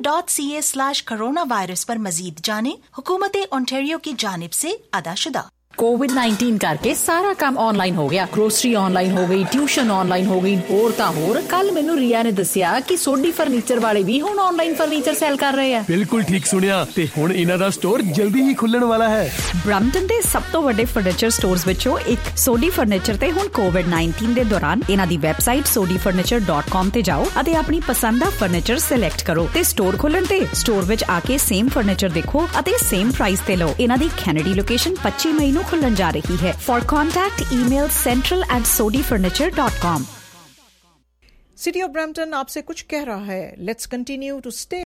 Ontario.ca/coronavirus पर मजीद जानें। हुकूमत ओंटारियो की जानिब से अदाशुदा। कोविड-19 करके सारा काम ऑनलाइन हो गया। ग्रोसरी ऑनलाइन हो गई, ट्यूशन ऑनलाइन हो गई, और ता होर कल मैनू रिया ने दसिया कि सोडी फर्नीचर वाले भी हुण ऑनलाइन फर्नीचर सेल कर रहे हैं। बिल्कुल ठीक सुनिया ते हुण इन्हां दा स्टोर जल्दी ही खुलण वाला है। ब्रैम्पटन दे सब तो वड्डे फर्नीचर स्टोर्स विचों एक सोडी फर्नीचर ते हुण कोविड-19 दे दौरान इन्हां दी वैबसाइट sodifurniture.com ते जाओ अते अपनी पसंद दा फर्नीचर सिलेक्ट करो ते स्टोर खोलण ते स्टोर विच आके सेम फर्नीचर देखो अते सेम प्राइस ते लो। इन्हां दी कैनेडी लोकेशन 25 मई नूं खुलण जा रही है। For contact email central@sodifurniture.com। City of Brampton आपसे कुछ कह रहा है। Let's continue to stay